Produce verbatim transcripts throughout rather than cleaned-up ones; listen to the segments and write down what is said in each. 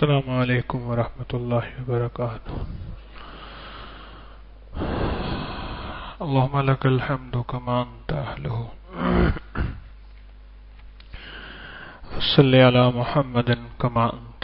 السلام علیکم ورحمۃ اللہ وبرکاتہ۔ اللهم لك الحمد كما أنت أهله، صل على محمد كما أنت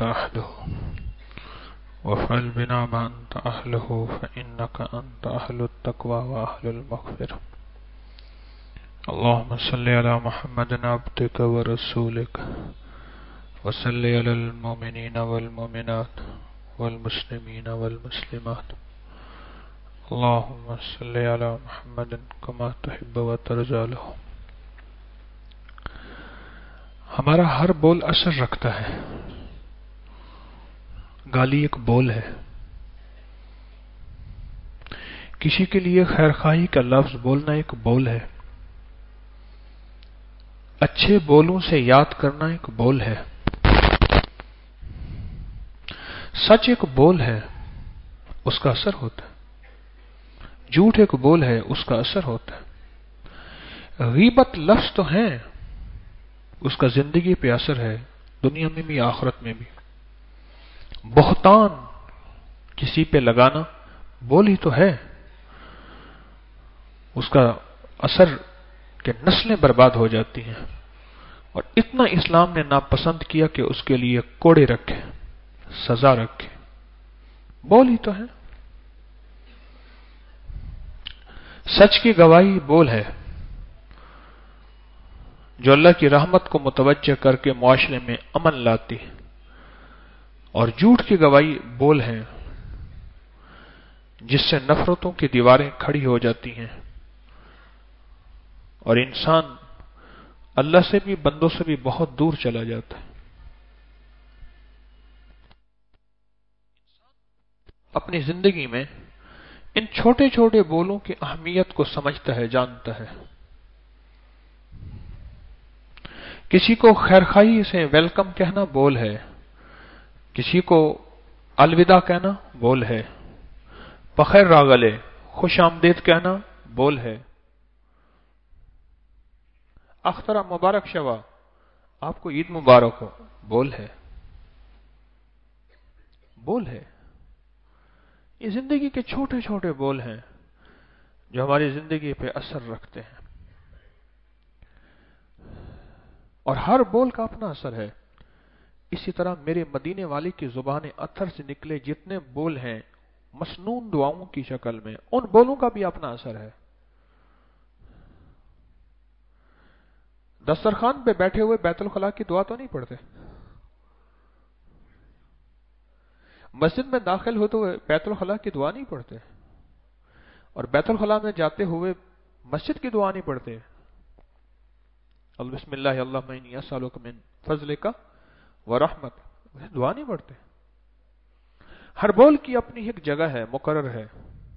أهله، وافعل بنا ما أنت أهله، فإنك أنت أهل التقوى وأهل المغفرة۔ اللهم صل على محمد عبدك ورسولك، وصل على المؤمنين والمؤمنات والمسلمين والمسلمات۔ اللهم صل على محمد كما تحب وترضى له۔ ہمارا ہر بول اثر رکھتا ہے۔ گالی ایک بول ہے۔ کسی کے لیے خیرخواہی کا لفظ بولنا ایک بول ہے۔ اچھے بولوں سے یاد کرنا ایک بول ہے۔ سچ ایک بول ہے، اس کا اثر ہوتا ہے۔ جھوٹ ایک بول ہے، اس کا اثر ہوتا ہے۔ غیبت لفظ تو ہیں، اس کا زندگی پہ اثر ہے، دنیا میں بھی آخرت میں بھی۔ بہتان کسی پہ لگانا بول ہی تو ہے، اس کا اثر کہ نسلیں برباد ہو جاتی ہیں، اور اتنا اسلام نے ناپسند کیا کہ اس کے لیے کوڑے رکھے، سزا رکھے۔ بول ہی تو ہے۔ سچ کی گواہی بول ہے، جو اللہ کی رحمت کو متوجہ کر کے معاشرے میں امن لاتی ہے، اور جھوٹ کی گواہی بول ہے، جس سے نفرتوں کی دیواریں کھڑی ہو جاتی ہیں، اور انسان اللہ سے بھی بندوں سے بھی بہت دور چلا جاتا ہے۔ اپنی زندگی میں ان چھوٹے چھوٹے بولوں کی اہمیت کو سمجھتا ہے، جانتا ہے۔ کسی کو خیرخواہی سے ویلکم کہنا بول ہے، کسی کو الوداع کہنا بول ہے، بخیر راغلے خوش آمدید کہنا بول ہے، اخترا مبارک شوا آپ کو عید مبارک ہو بول ہے۔ بول ہے، یہ زندگی کے چھوٹے چھوٹے بول ہیں جو ہماری زندگی پہ اثر رکھتے ہیں، اور ہر بول کا اپنا اثر ہے۔ اسی طرح میرے مدینے والی کی زبان اتھر سے نکلے جتنے بول ہیں مسنون دعاؤں کی شکل میں، ان بولوں کا بھی اپنا اثر ہے۔ دسترخوان پہ بیٹھے ہوئے بیت الخلاء کی دعا تو نہیں پڑھتے، مسجد میں داخل ہوتے ہوئے بیت الخلاء کی دعا نہیں پڑھتے، اور بیت الخلاء میں جاتے ہوئے مسجد کی دعا نہیں پڑھتے۔ بسم اللہ اللہم انی اسألک من فضلک ورحمت، دعا نہیں پڑھتے۔ ہر بول کی اپنی ایک جگہ ہے، مقرر ہے۔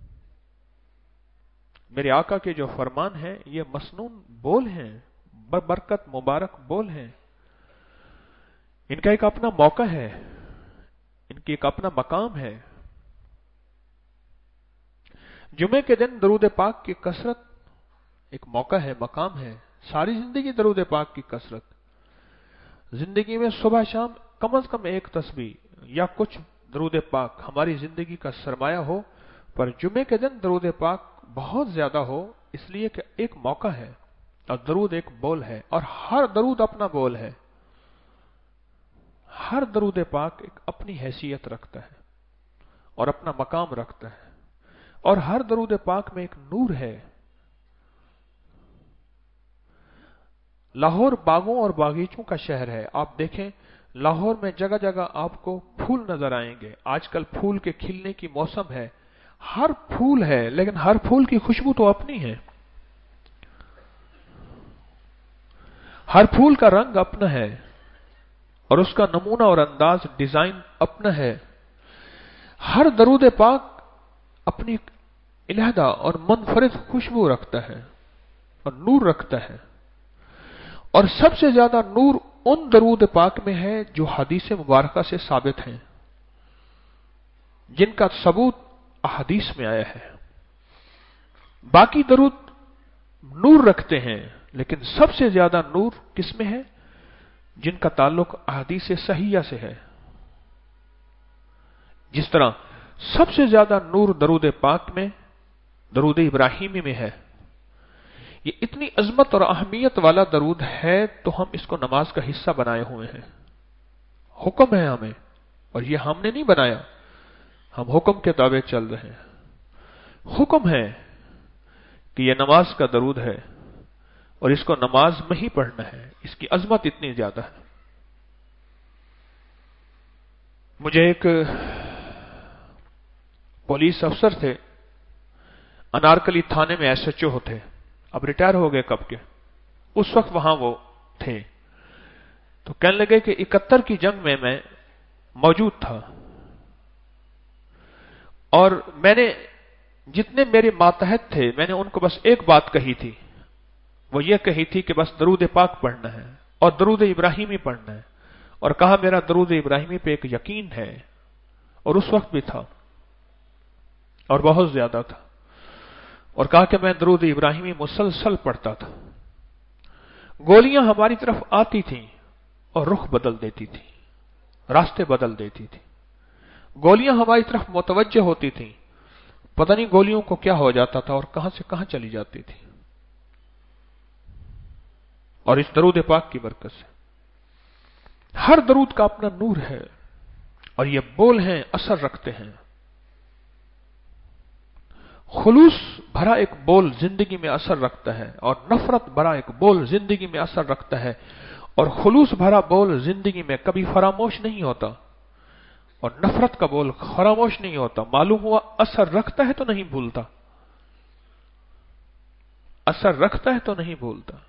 میرے آقا کے جو فرمان ہیں یہ مسنون بول ہیں، برکت مبارک بول ہیں۔ ان کا ایک اپنا موقع ہے، ان کی ایک اپنا مقام ہے۔ جمعے کے دن درود پاک کی کثرت ایک موقع ہے، مقام ہے۔ ساری زندگی درود پاک کی کثرت، زندگی میں صبح شام کم از کم ایک تسبیح یا کچھ درود پاک ہماری زندگی کا سرمایہ ہو، پر جمعے کے دن درود پاک بہت زیادہ ہو، اس لیے کہ ایک موقع ہے، اور درود ایک بول ہے، اور ہر درود اپنا بول ہے۔ ہر درود پاک ایک اپنی حیثیت رکھتا ہے اور اپنا مقام رکھتا ہے، اور ہر درود پاک میں ایک نور ہے۔ لاہور باغوں اور باغیچوں کا شہر ہے۔ آپ دیکھیں لاہور میں جگہ جگہ آپ کو پھول نظر آئیں گے۔ آج کل پھول کے کھلنے کی موسم ہے، ہر پھول ہے، لیکن ہر پھول کی خوشبو تو اپنی ہے، ہر پھول کا رنگ اپنا ہے، اور اس کا نمونہ اور انداز ڈیزائن اپنا ہے۔ ہر درود پاک اپنی علیحدہ اور منفرد خوشبو رکھتا ہے اور نور رکھتا ہے، اور سب سے زیادہ نور ان درود پاک میں ہے جو حدیث مبارکہ سے ثابت ہیں، جن کا ثبوت احادیث میں آیا ہے۔ باقی درود نور رکھتے ہیں، لیکن سب سے زیادہ نور کس میں ہے؟ جن کا تعلق احادیث صحیحہ سے ہے۔ जिस तरह सबसे ज्यादा नूर दरूद पाक में, दरूद इब्राहिमी में है, ये इतनी अजमत और अहमियत वाला दरूद है तो हम इसको नमाज का हिस्सा बनाए हुए हैं। हुक्म है हमें, और ये हमने नहीं बनाया, हम हुक्म के ताबे चल रहे हैं। हुक्म है कि यह नमाज का दरूद है और इसको नमाज में ही पढ़ना है। इसकी अजमत इतनी ज्यादा है। मुझे एक पुलिस अफसर थे, अनारकली थाने में एस एच ओ थे, अब रिटायर हो गए कब के, उस वक्त वहां वो थे। तो कहने लगे कि इकहत्तर की जंग में मैं मौजूद था और मैंने जितने मेरे मातहत थे मैंने उनको बस एक बात कही थी, वो ये कही थी कि बस दरूद पाक पढ़ना है और दरूद इब्राहिमी पढ़ना है, और कहा मेरा दरूद इब्राहिमी पे एक यकीन है, और उस वक्त भी था और बहुत ज्यादा था, और कहा कि मैं दरूद इब्राहिमी मुसलसल पढ़ता था। गोलियां हमारी तरफ आती थीं और रुख बदल देती थी, रास्ते बदल देती थी। गोलियां हमारी तरफ मुतवज्जह होती थीं, पता नहीं गोलियों को क्या हो जाता था और कहां से कहां चली जाती थी। और इस दरूद पाक की बरकत से हर दरूद का अपना नूर है, और ये बोल हैं, असर रखते हैं। खुलूस भरा एक बोल जिंदगी में असर रखता है, और नफरत भरा एक बोल जिंदगी में असर रखता है, और खुलूस भरा बोल जिंदगी में कभी फरामोश नहीं होता, और नफरत का बोल फरामोश नहीं होता। मालूम हुआ असर रखता है तो नहीं भूलता, असर रखता है तो नहीं भूलता।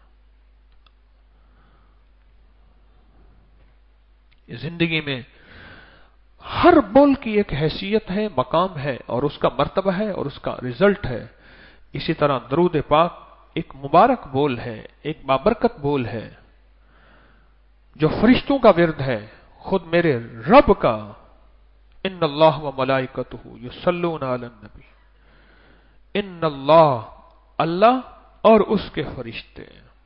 जिंदगी में हर बोल की एक हैसियत है, मकाम है, और उसका मर्तबा है, और उसका रिजल्ट है। इसी तरह दरूद पाक एक मुबारक बोल है, एक बाबरकत बोल है, जो फरिश्तों का विर्द है, खुद मेरे रब का। इन्नल्लाह व मलाइकतुहु युसल्लूना अलन नबी, इन्नल्लाह, अल्लाह और उसके फरिश्ते,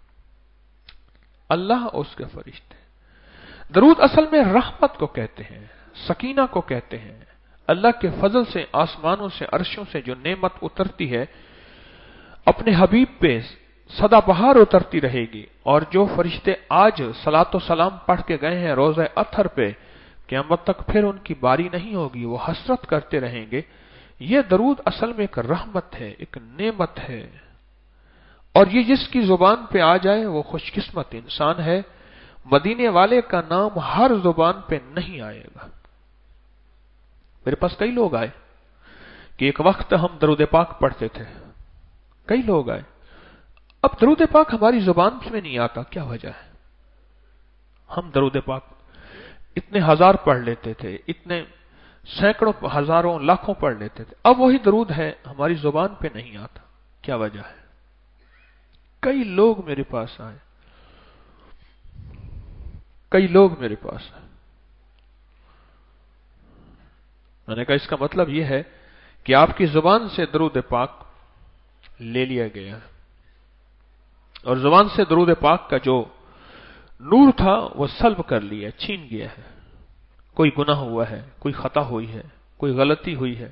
अल्लाह और उसके फरिश्ते। दरूद असल में रहमत को कहते हैं, सकीना को कहते हैं। अल्लाह के फजल से आसमानों से, अर्शों से जो नेमत उतरती है अपने हबीब पे सदाबहार उतरती रहेगी। और जो फरिश्ते आज सलातो सलाम पढ़ के गए हैं रोज़े अत्हर पे, क़यामत तक फिर उनकी बारी नहीं होगी, वो हसरत करते रहेंगे। ये दरूद असल में एक रहमत है, एक नेमत है, और ये जिसकी जुबान पे आ जाए वो खुशकिस्मत इंसान है। मदीने वाले का नाम हर जुबान पे नहीं आएगा। मेरे पास कई लोग आए कि एक वक्त हम दरूद पाक पढ़ते थे, कई लोग आए, अब दरूद पाक हमारी जुबान में नहीं आता, क्या वजह है? हम दरूद पाक इतने हजार पढ़ लेते थे, इतने सैकड़ों हजारों लाखों पढ़ लेते थे, अब वही दरूद है हमारी जुबान पे नहीं आता, क्या वजह है? कई लोग मेरे पास आए, कई लोग मेरे पास आए। मैंने कहा इसका मतलब यह है कि आपकी जुबान से दरूद पाक ले लिया गया है, और जुबान से दरूद पाक का जो नूर था वो सल्ब कर लिया, छीन गया है। कोई गुनाह हुआ है, कोई खता हुई है, कोई गलती हुई है।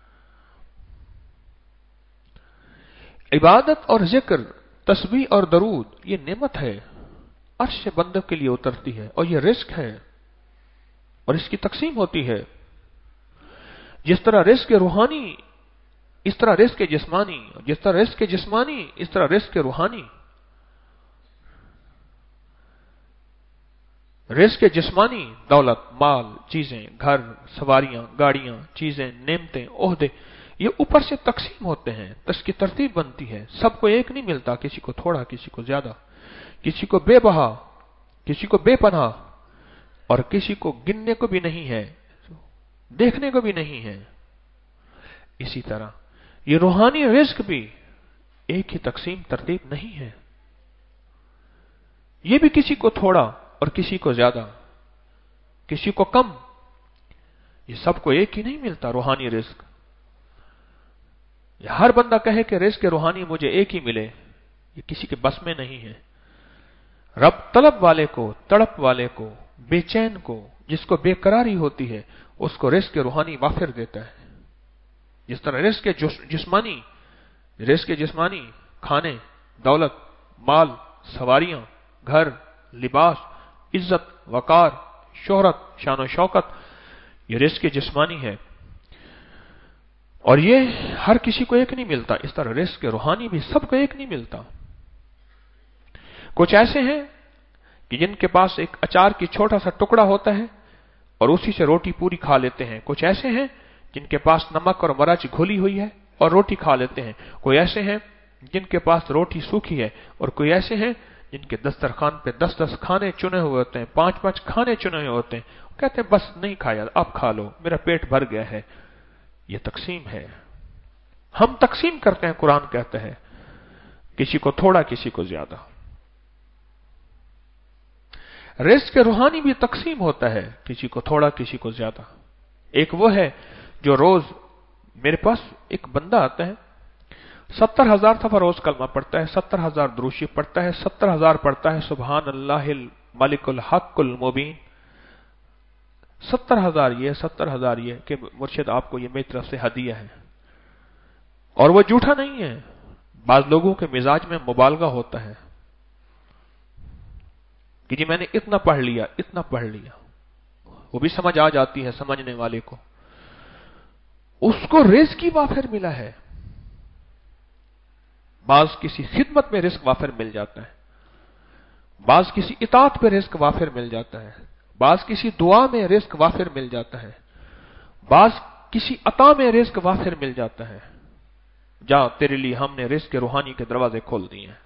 इबादत और जिक्र, तस्बीह और दरूद ये नेमत है, अर्श से बंदों के लिए उतरती है, और ये रिस्क है, और इसकी तकसीम होती है। जिस तरह रिस्क रूहानी, इस तरह रिस्क जिस्मानी, जिस तरह रिस्क जिस्मानी इस तरह रिस्क रूहानी। रिस्क जिस्मानी दौलत, माल, चीजें, घर, सवारियां, गाड़ियां, चीजें, नेमतें, ओहदे, ये ऊपर से तकसीम होते हैं, तो इसकी तरतीब बनती है। सबको एक नहीं मिलता, किसी को थोड़ा, किसी को ज्यादा, किसी को बेबहा, किसी को बेपनाह, और किसी को गिनने को भी नहीं है, देखने को भी नहीं है। इसी तरह ये रूहानी रिस्क भी एक ही तकसीम तरतीब नहीं है, ये भी किसी को थोड़ा और किसी को ज्यादा, किसी को कम, ये सबको एक ही नहीं मिलता रूहानी रिस्क। हर बंदा कहे कि रिस्क रूहानी मुझे एक ही मिले, ये किसी के बस में नहीं है। रब तलब वाले को, तड़प वाले को, बेचैन को, जिसको बेकरारी होती है, उसको रिस्क रूहानी वाफिर देता है। जिस तरह रिस्क जिस्मानी रिस्क जिस्मानी खाने, दौलत, माल, सवारियां, घर, लिबास, इज्जत, वकार, शोहरत, शान शौकत, ये रिस्क जिस्मानी है और ये हर किसी को एक नहीं मिलता। इस तरह रिस्क रूहानी भी सबको एक नहीं मिलता। कुछ ऐसे हैं कि जिनके पास एक अचार की छोटा सा टुकड़ा होता है और उसी से रोटी पूरी खा लेते हैं। कुछ ऐसे हैं जिनके पास नमक और मिर्च घुली हुई है और रोटी खा लेते हैं। कोई ऐसे हैं जिनके पास रोटी सूखी है और कोई ऐसे हैं जिनके दस्तरखान पे दस दस खाने चुने हुए होते हैं, पांच पांच खाने चुने हुए होते हैं। कहते हैं बस नहीं खाया, अब खा लो, मेरा पेट भर गया है। ये तकसीम है। हम तकसीम करते हैं। कुरान कहता है किसी को थोड़ा, किसी को ज्यादा। रिस्क रूहानी भी तकसीम होता है, किसी को थोड़ा, किसी को ज्यादा। एक वो है जो रोज, मेरे पास एक बंदा आता है, सत्तर हजार दफा रोज कलमा पढ़ता है, सत्तर हजार द्रूशी पढ़ता है, सत्तर हजार पढ़ता है सुबहान अल्लाहिल मलिकुल हक्कुल मुबीन। सत्तर हजार ये, सत्तर हजार ये कि मुर्शिद आपको ये मेरी तरफ से हदिया है। और वो झूठा नहीं है। बाज लोगों के मिजाज में मुबालगा होता है कि जी मैंने इतना पढ़ लिया, इतना पढ़ लिया। वो भी समझ आ जाती है समझने वाले को। उसको रिस्क की वाफिर मिला है। बाज किसी खिदमत में रिस्क वाफिर मिल जाता है, बाज किसी इताअत पे रिस्क वाफिर मिल जाता है, बाज किसी दुआ में रिस्क वाफिर मिल जाता है, बाज किसी अता में रिस्क वाफिर मिल जाता है। जा तेरे लिए हमने रिस्क रूहानी के दरवाजे खोल दिए हैं।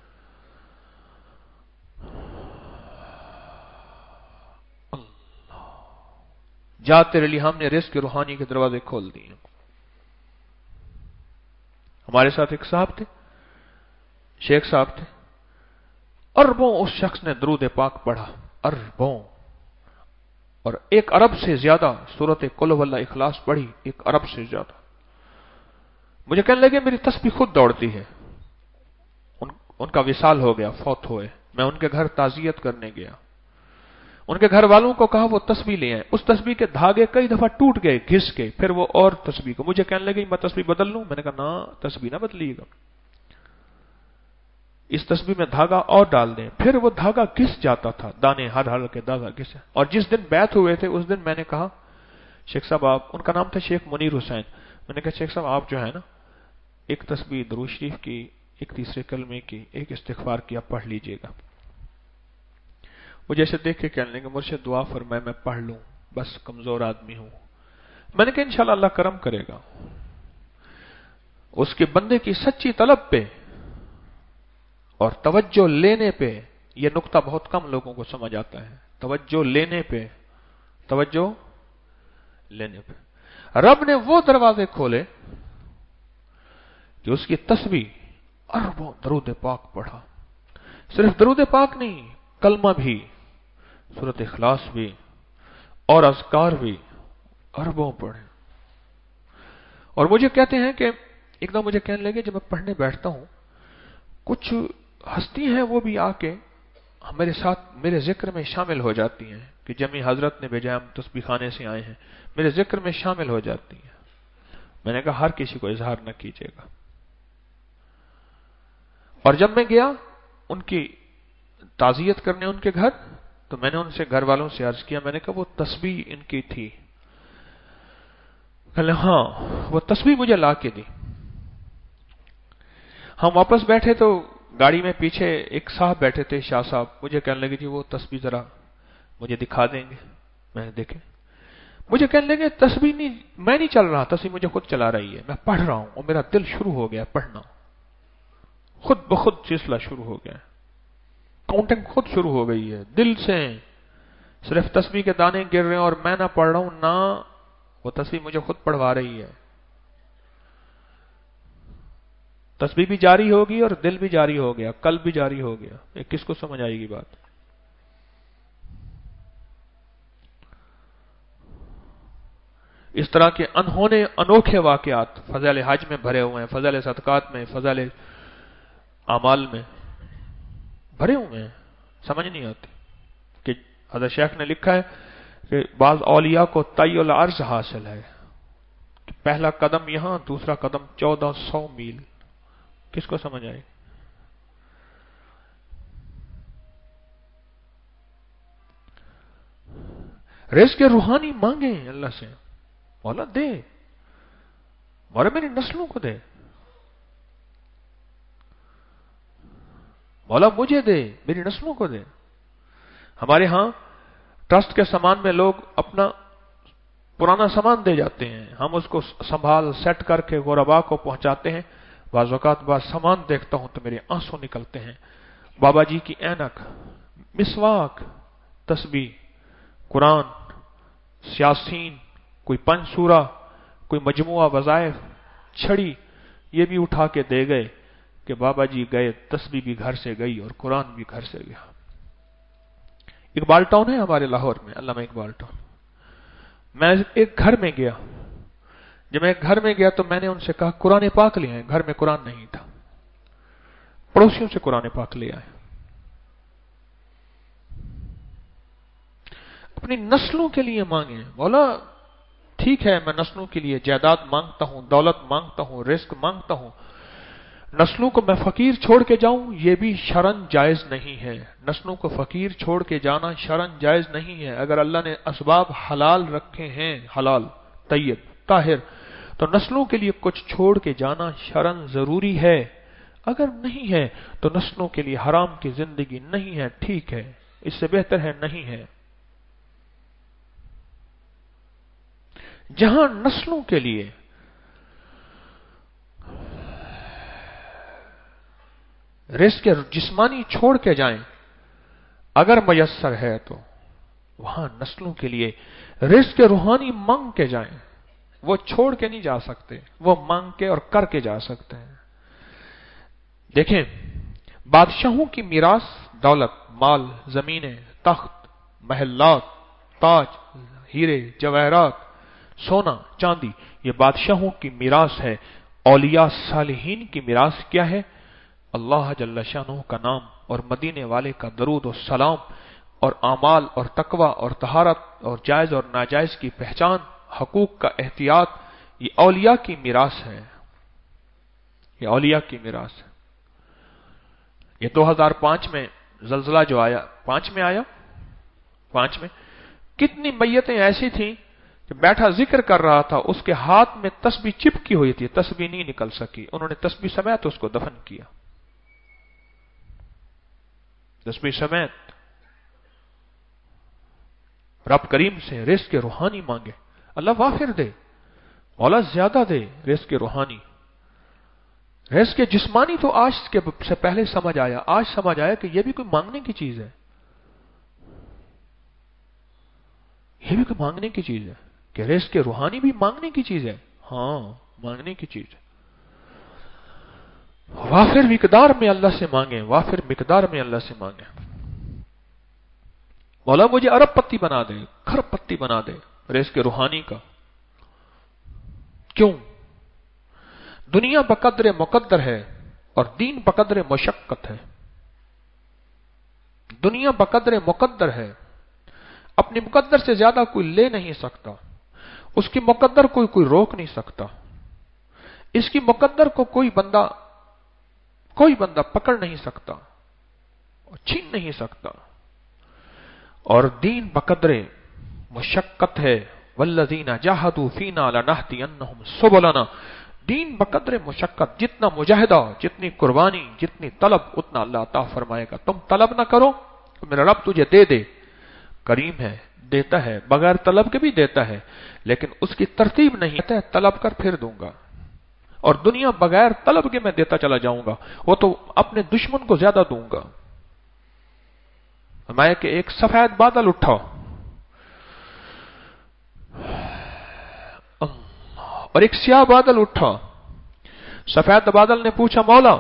जा तेरे लिए हमने रिस्क रूहानी के दरवाजे खोल दिए। हमारे साथ एक साहब थे, शेख साहब थे। अरबों उस शख्स ने दरूद पाक पढ़ा, अरबों, और एक अरब से ज्यादा सूरत कुल वल्लाह इखलास पढ़ी, एक अरब से ज्यादा। मुझे कहने लगे मेरी तस्बीह खुद दौड़ती है। उन, उनका विसाल हो गया, फौत हुए। मैं उनके घर ताजियत करने गया। उनके घर वालों को कहा वो तस्बीह ले आए। उस तस्बीह के धागे कई दफा टूट गए घिस के। फिर वो और तस्बीह को, मुझे कहने लगे मैं तस्बीह बदल लूं। मैंने कहा ना, तस्बीह ना बदलिएगा, इस तस्बीह में धागा और डाल दें। फिर वो धागा घिस जाता था, दाने हर हर के दागा घिस। और जिस दिन बैत हुए थे उस दिन मैंने कहा शेख साहब आप, उनका नाम था शेख मुनीर हुसैन। मैंने कहा शेख साहब आप जो है ना, एक तस्बीह दुरूद शरीफ की, एक तीसरे कलमे की, एक इस्तिग़फ़ार की आप पढ़ लीजिएगा। वो जैसे देख के कहने लगे मुर्शिद दुआ फरमाए मैं पढ़ लूं, बस कमजोर आदमी हूं। मैंने कहा इंशाल्लाह अल्लाह करम करेगा। उसके बंदे की सच्ची तलब पे और तवज्जो लेने पे, यह नुक्ता बहुत कम लोगों को समझ आता है। तवज्जो लेने पे, तवज्जो लेने पे रब ने वो दरवाजे खोले कि उसकी तस्बीह अरबों दरूद पाक पढ़ा। सिर्फ दरूद पाक नहीं, कलमा भी, सूरत इखलास भी और अज़कार भी अरबों पढ़े। और मुझे कहते हैं कि एकदम मुझे कहने लगे जब मैं पढ़ने बैठता हूं, कुछ हस्ती हैं वो भी आके मेरे साथ मेरे जिक्र में शामिल हो जाती हैं कि जमी हजरत ने भेजा, हम तस्बीह खाने से आए हैं, मेरे जिक्र में शामिल हो जाती हैं। मैंने कहा हर किसी को इजहार न कीजिएगा। और जब मैं गया उनकी ताजियत करने उनके घर, तो मैंने उनसे घर वालों से अर्ज किया, मैंने कहा वो तस्बीह इनकी थी? कहले हाँ, वो तस्बीह मुझे ला के दी। हम वापस बैठे तो गाड़ी में पीछे एक साहब बैठे थे, शाह साहब। मुझे कहने लगे जी वो तस्बीह जरा मुझे दिखा देंगे। मैंने देखे, मुझे कहने लगे तस्बीह नहीं, मैं नहीं चल रहा, तस्बीह मुझे खुद चला रही है। मैं पढ़ रहा हूं और मेरा दिल शुरू हो गया पढ़ना, खुद ब खुद सिलसिला शुरू हो गया, काउंटिंग खुद शुरू हो गई है दिल से। सिर्फ तस्बीह के दाने गिर रहे हैं और मैं ना पढ़ रहा हूं ना, वो तस्बीह मुझे खुद पढ़वा रही है। तस्बीह भी जारी होगी और दिल भी जारी हो गया, कल भी जारी हो गया। ये किसको समझ आएगी बात? इस तरह के अनहोने अनोखे वाकयात फज़ाइल हज में भरे हुए हैं, फज़ाइल सदकात में, फज़ाइल अमाल में भरे हुए हैं। समझ नहीं आती कि हज़रत शेख ने लिखा है کہ بعض اولیاء کو طی العرض حاصل ہے، پہلا قدم یہاں، دوسرا قدم چودہ سو میل. کس کو سمجھ آئے؟ رزق روحانی مانگیں اللہ سے، مولا دے، مولا میری نسلوں کو دے، مولا مجھے دے، میری نسلوں کو دے. ہمارے ہاں ٹرسٹ کے سامان میں لوگ اپنا پرانا سامان دے جاتے ہیں، ہم اس کو سنبھال سیٹ کر کے غربا کو پہنچاتے ہیں. بعض اوقات بعض سامان دیکھتا ہوں تو میرے آنسو نکلتے ہیں. بابا جی کی اینک، مسواک، تسبیح، قرآن، سیاسین، کوئی پنج سورہ، کوئی مجموعہ وظائف، چھڑی، یہ بھی اٹھا کے دے گئے کہ بابا جی گئے، تسبیح بھی گھر سے گئی اور قرآن بھی گھر سے گیا. اقبال ٹاؤن ہے ہمارے لاہور میں، علامہ اقبال ٹاؤن. میں ایک گھر میں گیا، جب میں گھر میں گیا تو میں نے ان سے کہا قرآن پاک لے آئے. گھر میں قرآن نہیں تھا، پڑوسیوں سے قرآن پاک لے آئے. اپنی نسلوں کے لیے مانگیں. مولا ٹھیک ہے، میں نسلوں کے لیے جائیداد مانگتا ہوں، دولت مانگتا ہوں، رزق مانگتا ہوں، نسلوں کو میں فقیر چھوڑ کے جاؤں یہ بھی شرعن جائز نہیں ہے. نسلوں کو فقیر چھوڑ کے جانا شرعن جائز نہیں ہے. اگر اللہ نے اسباب حلال رکھے ہیں، حلال، طیب، طاہر، تو نسلوں کے لیے کچھ چھوڑ کے جانا شرعن ضروری ہے. اگر نہیں ہے تو نسلوں کے لیے حرام کی زندگی نہیں ہے، ٹھیک ہے، اس سے بہتر ہے نہیں ہے. جہاں نسلوں کے لیے رزق جسمانی چھوڑ کے جائیں اگر میسر ہے تو وہاں نسلوں کے لیے رزق روحانی مانگ کے جائیں. وہ چھوڑ کے نہیں جا سکتے، وہ مانگ کے اور کر کے جا سکتے ہیں. دیکھیں، بادشاہوں کی میراث دولت، مال، زمینیں، تخت، محلات، تاج، ہیرے، جواہرات، سونا، چاندی، یہ بادشاہوں کی میراث ہے. اولیاء صالحین کی میراث کیا ہے؟ اللہ جل شانہ کا نام اور مدینے والے کا درود و سلام اور اعمال اور تقوی اور طہارت اور جائز اور ناجائز کی پہچان، حقوق کا احتیاط. یہ اولیاء کی میراث ہے، یہ اولیاء کی میراث ہے. یہ دو ہزار پانچ میں زلزلہ جو آیا، پانچ میں آیا، پانچ میں کتنی میتیں ایسی تھیں کہ بیٹھا ذکر کر رہا تھا، اس کے ہاتھ میں تسبیح چپکی ہوئی تھی، تسبیح نہیں نکل سکی. انہوں نے تسبیح سمیت اس کو دفن کیا، تسبیح سمیت. رب کریم سے رزق روحانی مانگے، اللہ وافر دے، مولا زیادہ دے. رزق روحانی، رزق جسمانی تو آج کے سے پہلے سمجھ آیا، آج سمجھ آیا کہ یہ بھی کوئی مانگنے کی چیز ہے، یہ بھی کوئی مانگنے کی چیز ہے کہ رزق روحانی بھی مانگنے کی چیز ہے. ہاں مانگنے کی چیز ہے. وافر مقدار میں اللہ سے مانگیں، وافر مقدار میں اللہ سے مانگیں. مولا مجھے ارب پتی بنا دے، کھرب پتی بنا دے رزق روحانی کا. کیوں؟ دنیا بقدر مقدر ہے اور دین بقدر مشقت ہے. دنیا بقدر مقدر ہے، اپنی مقدر سے زیادہ کوئی لے نہیں سکتا، اس کی مقدر کوئی کوئی روک نہیں سکتا، اس کی مقدر کو کوئی بندہ کوئی بندہ پکڑ نہیں سکتا اور چھین نہیں سکتا. اور دین بقدر مشقت ہے. والذین جاہدوا فینا لنہدینہم سبلنا. دین بقدر مشقت، جتنا مجاہدہ، جتنی قربانی، جتنی طلب، اتنا اللہ عطا فرمائے گا. تم طلب نہ کرو، میرا رب تجھے دے دے. کریم ہے، دیتا ہے، بغیر طلب کے بھی دیتا ہے، لیکن اس کی ترتیب نہیں ہے، طلب کر پھر دوں گا. اور دنیا بغیر طلب کے میں دیتا چلا جاؤں گا، وہ تو اپنے دشمن کو زیادہ دوں گا. میں کہ ایک سفید بادل اٹھا اور ایک سیاہ بادل اٹھا. سفید بادل نے پوچھا مولا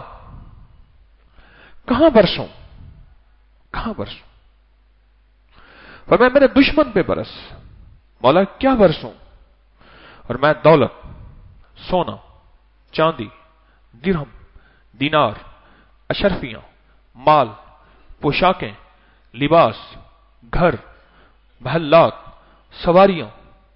کہاں برسوں، کہاں برسوں؟ فرمایا میرے دشمن پہ برس. مولا کیا برسوں؟ اور میں دولت، سونا، چاندی، درہم، دینار، اشرفیاں، مال، پوشاکیں، لباس، گھر، محلات، सवारियां,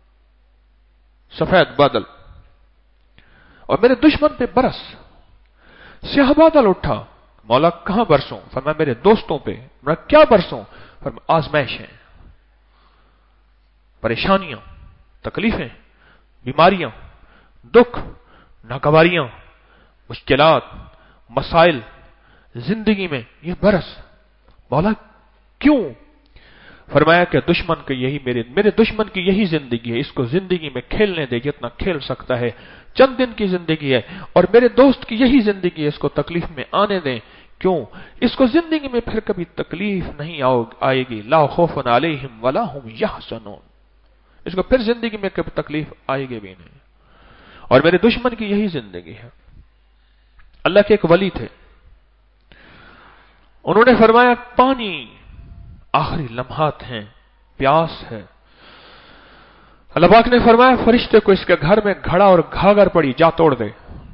सफेद बादल, और मेरे दुश्मन पे बरस। स्याह बादल उठा, मौला कहां बरसूं? फरमाया मेरे दोस्तों पे। मैं क्या बरसूं? फरमाया आजमाइश है, परेशानियां, तकलीफें, बीमारियां, दुख, नागवारियां, मुश्किलात, मसाइल जिंदगी में ये बरस। मौला क्यों? फरमाया कि दुश्मन के यही मेरे मेरे दुश्मन की यही जिंदगी है, इसको जिंदगी में खेलने दे जितना खेल सकता है, चंद दिन की जिंदगी है, और मेरे दोस्त की यही जिंदगी है, इसको तकलीफ में आने दें। क्यों? इसको जिंदगी में फिर कभी तकलीफ नहीं आएगी। ला खौफुन अलैहिम वला हुम यहज़नून, इसको फिर जिंदगी में कभी तकलीफ आएगी भी नहीं, और मेरे दुश्मन की यही जिंदगी है। अल्लाह के एक वली थे, उन्होंने फरमाया पानी आखिरी लम्हात हैं, प्यास है। अल्लाह पाक ने फरमाया फरिश्ते को इसके घर में घड़ा और घाघर पड़ी, जा तोड़ दे,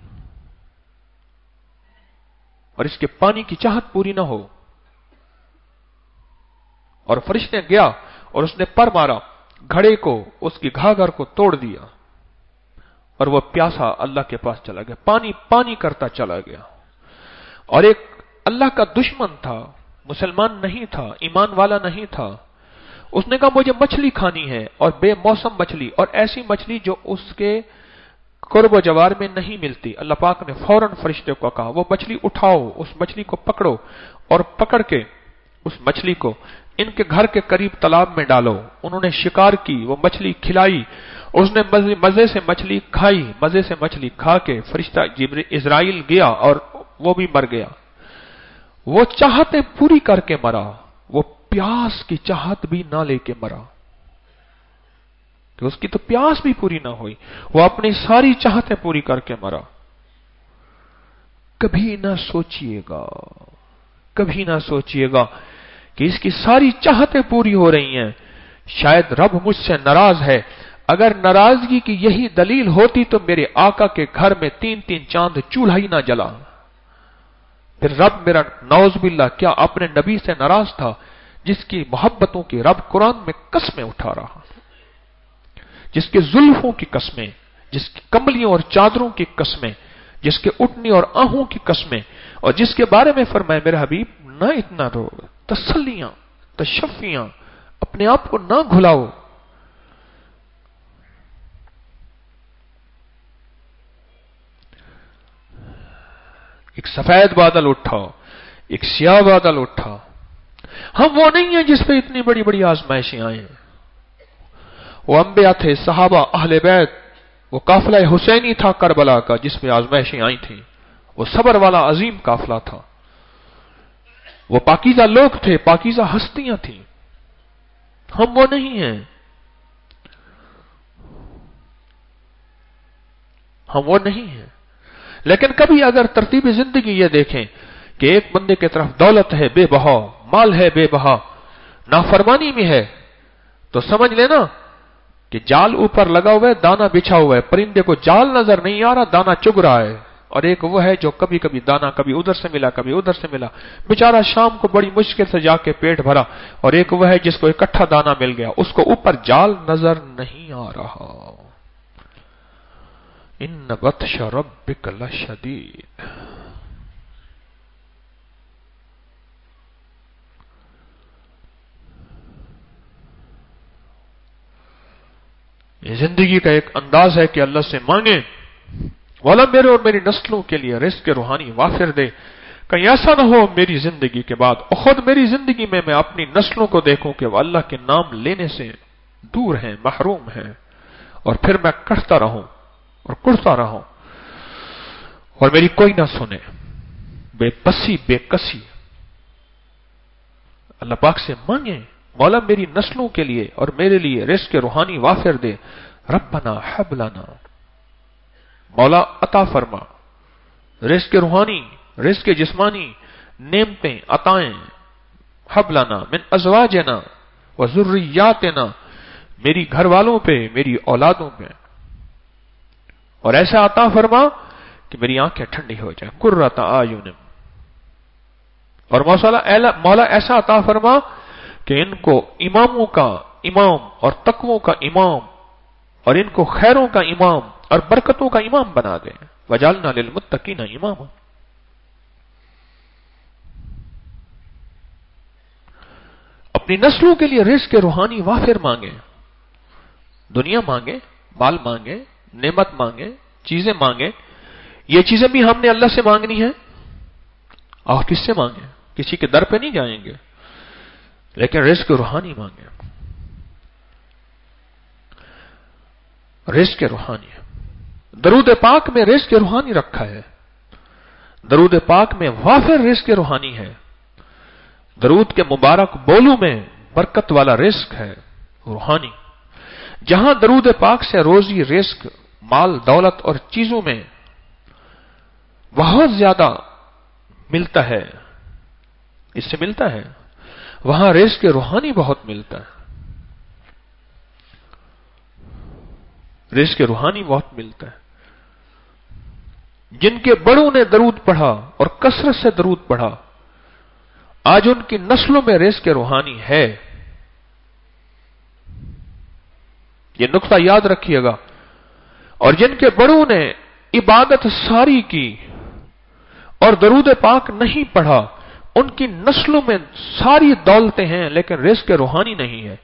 और इसके पानी की चाहत पूरी ना हो। और फरिश्ते गया और उसने पर मारा, घड़े को, उसकी घाघर को तोड़ दिया, और वह प्यासा अल्लाह के पास चला गया, पानी पानी करता चला गया। और एक अल्लाह का दुश्मन था, मुसलमान नहीं था, ईमान वाला नहीं था, उसने कहा मुझे मछली खानी है, और बेमौसम मछली, और ऐसी मछली जो उसके कुर्ब जवार में नहीं मिलती। अल्लाह पाक ने फौरन फरिश्ते को कहा वो मछली उठाओ, उस मछली को पकड़ो, और पकड़ के उस मछली को इनके घर के करीब तालाब में डालो। उन्होंने शिकार की, वो मछली खिलाई, उसने मजे, मजे से मछली खाई, मजे से मछली खा के फरिश्ता जिब्रील इजराइल गया और वो भी मर गया। वो चाहते पूरी करके मरा, वो प्यास की चाहत भी ना लेके मरा, कि उसकी तो प्यास भी पूरी ना हुई, वो अपनी सारी चाहतें पूरी करके मरा। कभी ना सोचिएगा, कभी ना सोचिएगा कि इसकी सारी चाहतें पूरी हो रही हैं, शायद रब मुझसे नाराज है। अगर नाराजगी की यही दलील होती तो मेरे आका के घर में तीन तीन चांद चूल्हा ही ना जला। फिर रब मेरा नौज़बिल्लाह क्या अपने नबी से नाराज था, जिसकी मोहब्बतों की रब कुरान में कस्में उठा रहा, जिसके जुल्फों की कस्में, जिसकी कमलियों और चादरों की कस्में, जिसके उठनी और आहों की कस्में, और जिसके बारे में फरमाए मेरे हबीब ना इतना रो, तसल्लियां, तशफ़ियां, अपने आप को ना घुलाओ। एक सफेद बादल उठा, एक स्याह बादल उठा। हम वो नहीं है जिस पे इतनी बड़ी बड़ी आजमाइशें आई हैं। वो अंबिया थे, सहाबा, अहले बैत, वो काफिला हुसैनी था करबला का जिसमें आजमाइशें आई थी, वो सबर वाला अजीम काफिला था, वो पाकीज़ा लोग थे, पाकीज़ा हस्तियां थी। हम वो नहीं हैं, हम वो नहीं हैं। लेकिन कभी अगर तरतीब जिंदगी ये देखें कि एक बंदे की तरफ दौलत है बेबहा, माल है बेबहा, नाफरमानी में है, तो समझ लेना कि जाल ऊपर लगा हुआ है, दाना बिछा हुआ है, परिंदे को जाल नजर नहीं आ रहा, दाना चुग रहा है। और एक वो है जो कभी कभी दाना कभी उधर से मिला, कभी उधर से मिला, बेचारा शाम को बड़ी मुश्किल से जाके पेट भरा। और एक वो है जिसको इकट्ठा दाना मिल गया, उसको ऊपर जाल नजर नहीं आ रहा। इन्न बत्श रब्बिक लशदीद। ये जिंदगी का एक अंदाज है कि अल्लाह से मांगे, वाला मेरे और मेरी नस्लों के लिए रिज़्क़ रूहानी वाफिर दे। कहीं ऐसा ना हो मेरी जिंदगी के बाद और खुद मेरी जिंदगी में मैं अपनी नस्लों को देखूं कि वह अल्लाह के नाम लेने से दूर हैं, महरूम हैं, और फिर मैं कटता रहूं और कुड़ता रहूं और मेरी कोई ना सुने। बेबसी बेकसी अल्लाह पाक से मांगे, मौला मेरी नस्लों के लिए और मेरे लिए रिज़्क़ रूहानी वाफिर दे। रब्बना हब लना, मौला अता फरमा रिज़्क़ रूहानी, रिज़्क़ जिस्मानी नेमतें, अताएं। हब लना मिन अज़वाजना व ज़ुर्रियातिना, मेरी घर वालों पे, मेरी औलादों पे, और ऐसा अता फरमा कि मेरी आंखें ठंडी हो जाए, कुर्रत आयुन। और मौला मौला ऐसा अता फरमा कि इनको इमामों का, इमाम और तकवों का इमाम और इनको खैरों का इमाम और बरकतों का इमाम बना दे। वजालना लिलमुत्तकीना इमामा। अपनी नस्लों के लिए रिज़्क़ रूहानी वाफिर मांगे, दुनिया मांगे, बाल मांगे, नेमत मांगे, चीजें मांगे। ये चीजें भी हमने अल्लाह से मांगनी है। और किससे मांगे? किसी के दर पे नहीं जाएंगे, लेकिन रिज़्क़ रूहानी मांगे। रिज़्क़ रूहानी है। दरूद पाक में रिज़्क़ रूहानी रखा है। दरूद पाक में वाफिर रिज़्क़ रूहानी है। दरूद के मुबारक बोलों में बरकत वाला रिज़्क़ है रूहानी। जहां दरूद पाक से रोजी, रिज़्क़, माल, दौलत और चीजों में बहुत ज्यादा मिलता है, इससे मिलता है, वहां रिज़्क़ रूहानी बहुत मिलता है। रिज़्क़ रूहानी बहुत मिलता है। जिनके बड़ों ने दरूद पढ़ा और कसरत से दरूद पढ़ा, आज उनकी नस्लों में रिज़्क़ रूहानी है। ये नुक्ता याद रखिएगा। और जिनके बड़ों ने इबादत सारी की और दरूद पाक नहीं पढ़ा, उनकी नस्लों में सारी दौलतें हैं लेकिन रिज़्क़ रूहानी नहीं है।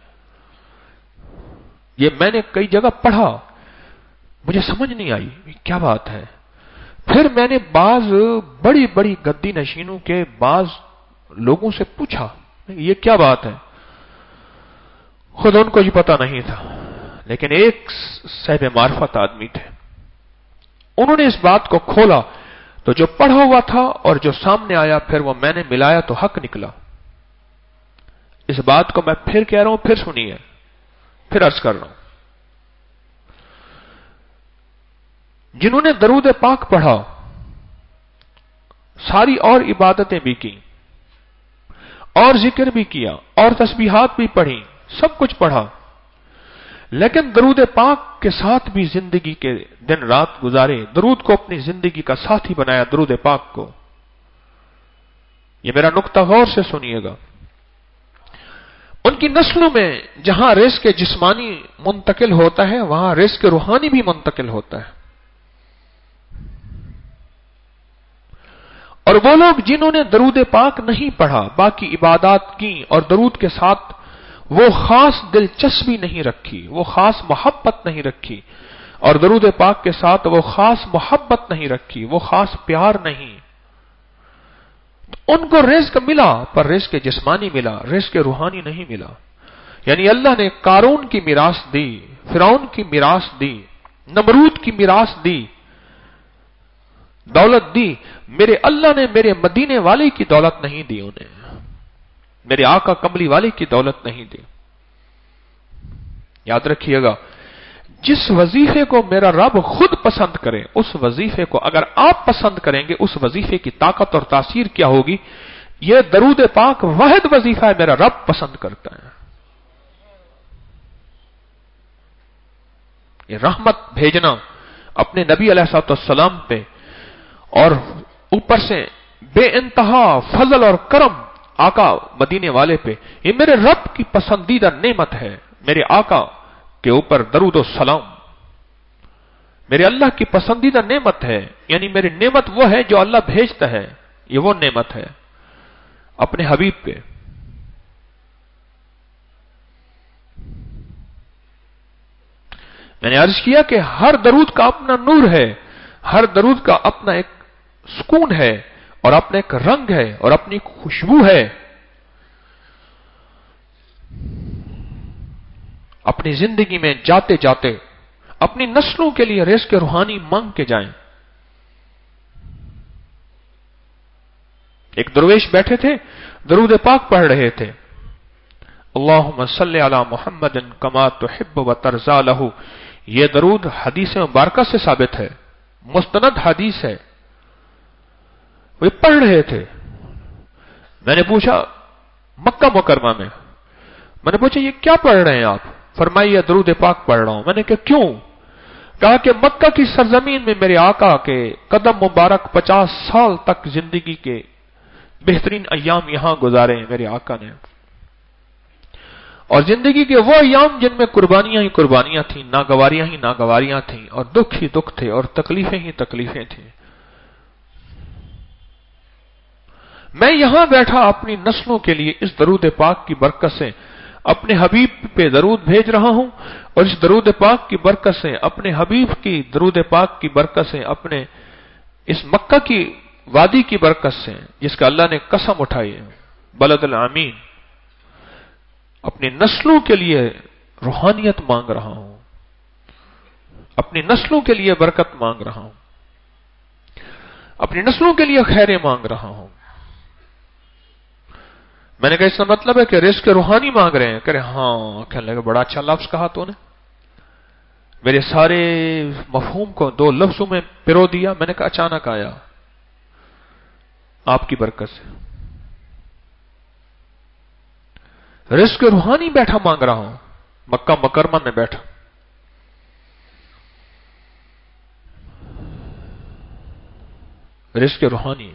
ये मैंने कई जगह पढ़ा, मुझे समझ नहीं आई क्या बात है। फिर मैंने बाज बड़ी बड़ी गद्दी नशीनों के बाज लोगों से पूछा, ये क्या बात है। खुद उनको ये पता नहीं था, लेकिन एक साहिब मार्फत आदमी थे, उन्होंने इस बात को खोला तो जो पढ़ा हुआ था और जो सामने आया, फिर वो मैंने मिलाया तो हक निकला। इस बात को मैं फिर कह रहा हूं, फिर सुनिए, फिर अर्ज कर रहा हूं। जिन्होंने दरूद पाक पढ़ा, सारी और इबादतें भी की और जिक्र भी किया और तस्बीहात भी पढ़ी, सब कुछ पढ़ा, लेकिन दरूद पाक के साथ भी जिंदगी के दिन रात गुजारे, दरूद को अपनी जिंदगी का साथी बनाया, दरूद पाक को। यह मेरा नुक्ता गौर से सुनिएगा। उनकी नस्लों में जहां रिज़्क़ जिस्मानी मुंतकिल होता है, वहां रिज़्क़ रूहानी भी मुंतकिल होता है। और वो लोग जिन्होंने दरूद पाक नहीं पढ़ा, बाकी इबादत की और दरूद के साथ वो खास दिलचस्पी नहीं रखी, वो खास मोहब्बत नहीं रखी, और दरूद पाक के साथ वो खास मोहब्बत नहीं रखी, वो खास प्यार नहीं, तो उनको रिज़्क़ मिला पर रिज़्क़ जिस्मानी मिला, रिज़्क़ रूहानी नहीं मिला। यानी अल्लाह ने कारून की मिरास दी, फिरौन की मिरास दी, नमरूद की मिरास दी, दौलत दी। मेरे अल्लाह ने मेरे मदीने वाले की दौलत नहीं दी, उन्हें मेरे आका कमली वाले की दौलत नहीं दी। याद रखिएगा, जिस वजीफे को मेरा रब खुद पसंद करे, उस वजीफे को अगर आप पसंद करेंगे, उस वजीफे की ताकत और तासीर क्या होगी। यह दरूद पाक वाहिद वजीफा है, मेरा रब पसंद करता है। ये रहमत भेजना अपने नबी अलैहिस्सलाम पे, और ऊपर से बेइंतहा फजल और करम आका मदीने वाले पे, ये मेरे रब की पसंदीदा नेमत है। मेरे आका के ऊपर दरूद और सलाम मेरे अल्लाह की पसंदीदा नेमत है। यानी मेरी नेमत वो है जो अल्लाह भेजता है, ये वो नेमत है अपने हबीब पे। मैंने अर्ज किया कि हर दरूद का अपना नूर है, हर दरूद का अपना एक सुकून है और अपना एक रंग है और अपनी खुशबू है। अपनी जिंदगी में जाते जाते अपनी नस्लों के लिए रिज़्क़ रूहानी मांग के जाएं। एक दरवेश बैठे थे, दरूद पाक पढ़ रहे थे, अल्लाहुम्मा सल्ली अला मुहम्मदिन कमा तुहिब्बु व तर्ज़ा लहू। यह दरूद हदीस मुबारका से साबित है, मुस्तनद हदीस है। वे पढ़ रहे थे। मैंने पूछा, मक्का मुकरमा में, मैंने पूछा ये क्या पढ़ रहे हैं आप? फरमाइए दरूद पाक पढ़ रहा हूं। मैंने कहा क्यों? कहा कि मक्का की सरजमीन में मेरे आका के कदम मुबारक पचास साल तक जिंदगी के बेहतरीन अय्याम यहां गुजारे हैं मेरे आका ने, اور زندگی کے وہ ایام جن میں قربانیاں ہی قربانیاں تھیں، ناگواریاں ہی ناگواریاں تھیں، اور دکھ ہی دکھ تھے، اور تکلیفیں ہی تکلیفیں تھیں. میں یہاں بیٹھا اپنی نسلوں کے لیے اس درود پاک کی برکت سے اپنے حبیب پہ درود بھیج رہا ہوں، اور اس درود پاک کی برکت سے اپنے حبیب کی درود پاک کی برکت سے اپنے اس مکہ کی وادی کی برکت سے جس کا اللہ نے قسم اٹھائی ہے، بلد الامین، اپنی نسلوں کے لیے روحانیت مانگ رہا ہوں، اپنی نسلوں کے لیے برکت مانگ رہا ہوں، اپنی نسلوں کے لیے خیریں مانگ رہا ہوں. میں نے کہا اس کا مطلب ہے کہ رزق روحانی مانگ رہے ہیں. کہ ہاں، کہنے لگے بڑا اچھا لفظ کہا تو نے، میرے سارے مفہوم کو دو لفظوں میں پرو دیا. میں نے کہا اچانک آیا آپ کی برکت سے، رزق روحانی بیٹھا مانگ رہا ہوں مکہ مکرمہ میں بیٹھا. رزق روحانی.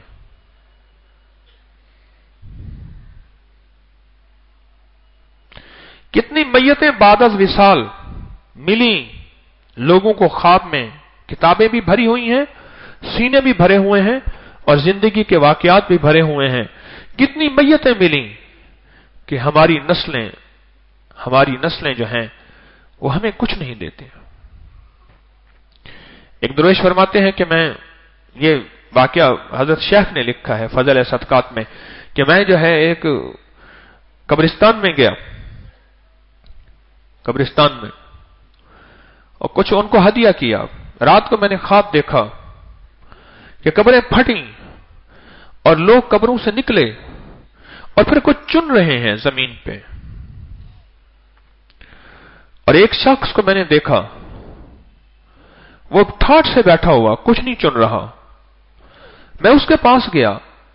کتنی میتیں بعد از وصال ملی لوگوں کو خواب میں، کتابیں بھی بھری ہوئی ہیں، سینے بھی بھرے ہوئے ہیں، اور زندگی کے واقعات بھی بھرے ہوئے ہیں. کتنی میتیں ملی کہ ہماری نسلیں ہماری نسلیں جو ہیں وہ ہمیں کچھ نہیں دیتے. ایک درویش فرماتے ہیں کہ میں، یہ واقعہ حضرت شیخ نے لکھا ہے فضل صدقات میں، کہ میں جو ہے ایک قبرستان میں گیا، قبرستان میں، اور کچھ ان کو ہدیہ کیا. رات کو میں نے خواب دیکھا کہ قبریں پھٹیں اور لوگ قبروں سے نکلے اور پھر کچھ چن رہے ہیں زمین پہ. اور ایک شخص کو میں نے دیکھا، وہ ٹھاٹ سے بیٹھا ہوا کچھ نہیں چن رہا. میں اس کے پاس گیا،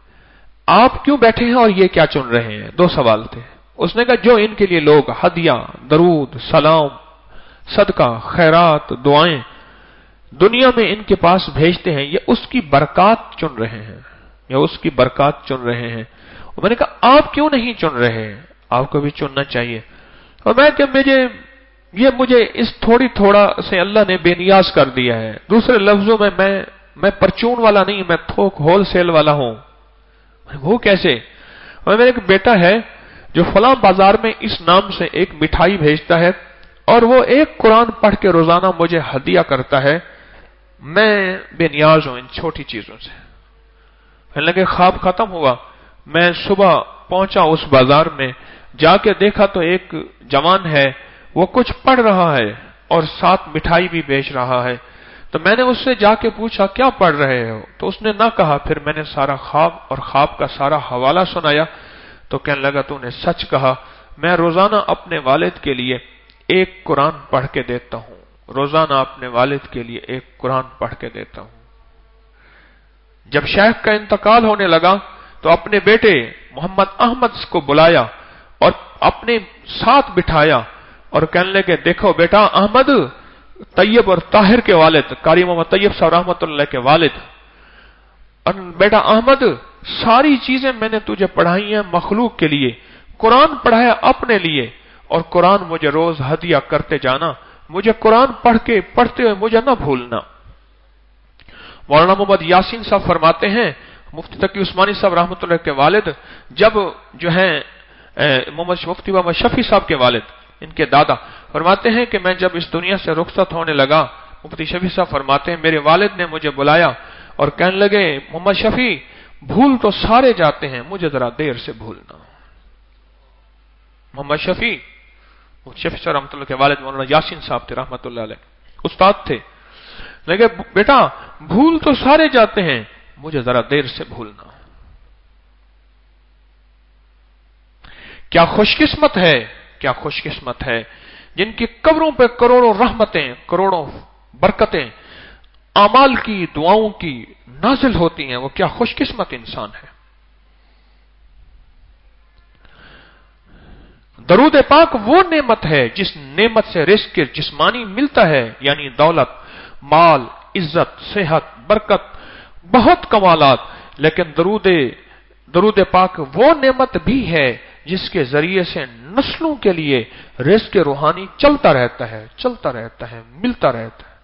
آپ کیوں بیٹھے ہیں اور یہ کیا چن رہے ہیں؟ دو سوال تھے. اس نے کہا جو ان کے لیے لوگ ہدیہ، درود، سلام، صدقہ، خیرات، دعائیں دنیا میں ان کے پاس بھیجتے ہیں، یہ اس کی برکات چن رہے ہیں، یا اس کی برکات چن رہے ہیں. اور میں نے کہا آپ کیوں نہیں چن رہے؟ آپ کو بھی چننا چاہیے. اور میں کہ مجھے یہ مجھے اس تھوڑی تھوڑا سے اللہ نے بے نیاز کر دیا ہے. دوسرے لفظوں میں میں میں پرچون والا نہیں، میں تھوک ہول سیل والا ہوں. وہ کیسے؟ اور میرے ایک بیٹا ہے جو فلاں بازار میں اس نام سے ایک مٹھائی بھیجتا ہے، اور وہ ایک قرآن پڑھ کے روزانہ مجھے ہدیہ کرتا ہے. میں بے نیاز ہوں ان چھوٹی چیزوں سے. کہنے لگے خواب ختم ہوا. میں صبح پہنچا اس بازار میں، جا کے دیکھا تو ایک جوان ہے، وہ کچھ پڑھ رہا ہے اور ساتھ مٹھائی بھی بیچ رہا ہے. تو میں نے اس سے جا کے پوچھا کیا پڑھ رہے ہو؟ تو اس نے نہ کہا. پھر میں نے سارا خواب اور خواب کا سارا حوالہ سنایا. تو کہنے لگا تو نے سچ کہا، میں روزانہ اپنے والد کے لیے ایک قرآن پڑھ کے دیتا ہوں، روزانہ اپنے والد کے لیے ایک قرآن پڑھ کے دیتا ہوں. جب شیخ کا انتقال ہونے لگا تو اپنے بیٹے محمد احمد کو بلایا اور اپنے ساتھ بٹھایا اور کہنے لگے دیکھو بیٹا احمد، طیب اور طاہر کے والد، قاری محمد طیب صاحب رحمۃ اللہ کے والد، اور بیٹا احمد ساری چیزیں میں نے تجھے پڑھائی ہیں مخلوق کے لیے، قرآن پڑھایا اپنے لیے، اور قرآن مجھے روز ہدیہ کرتے جانا. مجھے قرآن پڑھ کے پڑھتے ہوئے مجھے نہ بھولنا. مولانا محمد یاسین صاحب فرماتے ہیں، مفتی تقی عثمانی صاحب رحمۃ اللہ کے والد جب جو ہیں محمد مفتی محمد شفیع صاحب کے والد، ان کے دادا فرماتے ہیں کہ میں جب اس دنیا سے رخصت ہونے لگا، مفتی شفیع صاحب فرماتے ہیں میرے والد نے مجھے بلایا اور کہنے لگے محمد شفیع بھول تو سارے جاتے ہیں، مجھے ذرا دیر سے بھولنا. محمد شفیع شفیع صاحب رحمۃ اللہ کے والد مولانا یاسین صاحب تھے رحمۃ اللہ علیہ، استاد تھے. لگے بیٹا بھول تو سارے جاتے ہیں، مجھے ذرا دیر سے بھولنا. کیا خوش قسمت ہے، کیا خوش قسمت ہے جن کی قبروں پہ کروڑوں رحمتیں، کروڑوں برکتیں اعمال کی، دعاؤں کی نازل ہوتی ہیں. وہ کیا خوش قسمت انسان ہے. درود پاک وہ نعمت ہے جس نعمت سے رزق جسمانی ملتا ہے، یعنی دولت، مال، عزت، صحت، برکت، بہت کمالات. لیکن درود درود پاک وہ نعمت بھی ہے جس کے ذریعے سے نسلوں کے لیے رزق روحانی چلتا رہتا ہے چلتا رہتا ہے ملتا رہتا ہے،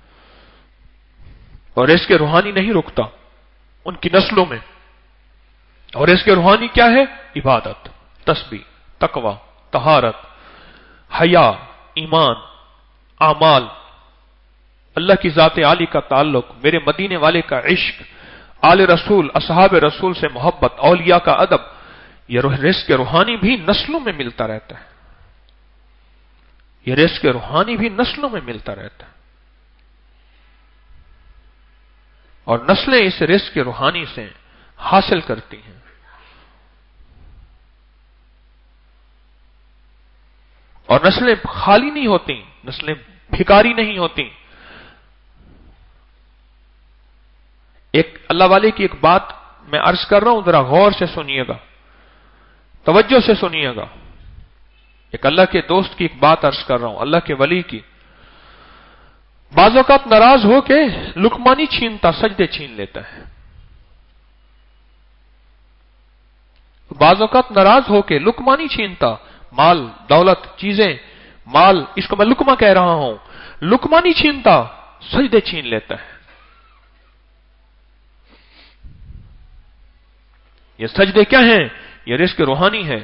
اور رزق روحانی نہیں رکتا ان کی نسلوں میں. اور رزق روحانی کیا ہے؟ عبادت، تسبیح، تقوی، طہارت، حیا، ایمان، اعمال، اللہ کی ذات عالی کا تعلق، میرے مدینے والے کا عشق، آل رسول، اصحاب رسول سے محبت، اولیاء کا ادب. یہ رزق روحانی بھی نسلوں میں ملتا رہتا ہے. یہ رزق روحانی بھی نسلوں میں ملتا رہتا ہے، اور نسلیں اس رزق روحانی سے حاصل کرتی ہیں. اور نسلیں خالی نہیں ہوتی، نسلیں بھکاری نہیں ہوتی. ایک اللہ والے کی ایک بات میں عرض کر رہا ہوں، ذرا غور سے سنیے گا، توجہ سے سنیے گا. ایک اللہ کے دوست کی ایک بات عرض کر رہا ہوں، اللہ کے ولی کی. بعض اوقات ناراض ہو کے لقمانی چھینتا، سجدے چھین لیتا ہے. بعض اوقات ناراض ہو کے لقمانی چھینتا، مال، دولت، چیزیں، مال، اس کو میں لقمہ کہہ رہا ہوں، لقمانی چھینتا، سجدے چھین لیتا ہے. یہ سجدے کیا ہیں؟ یہ رزق روحانی ہے،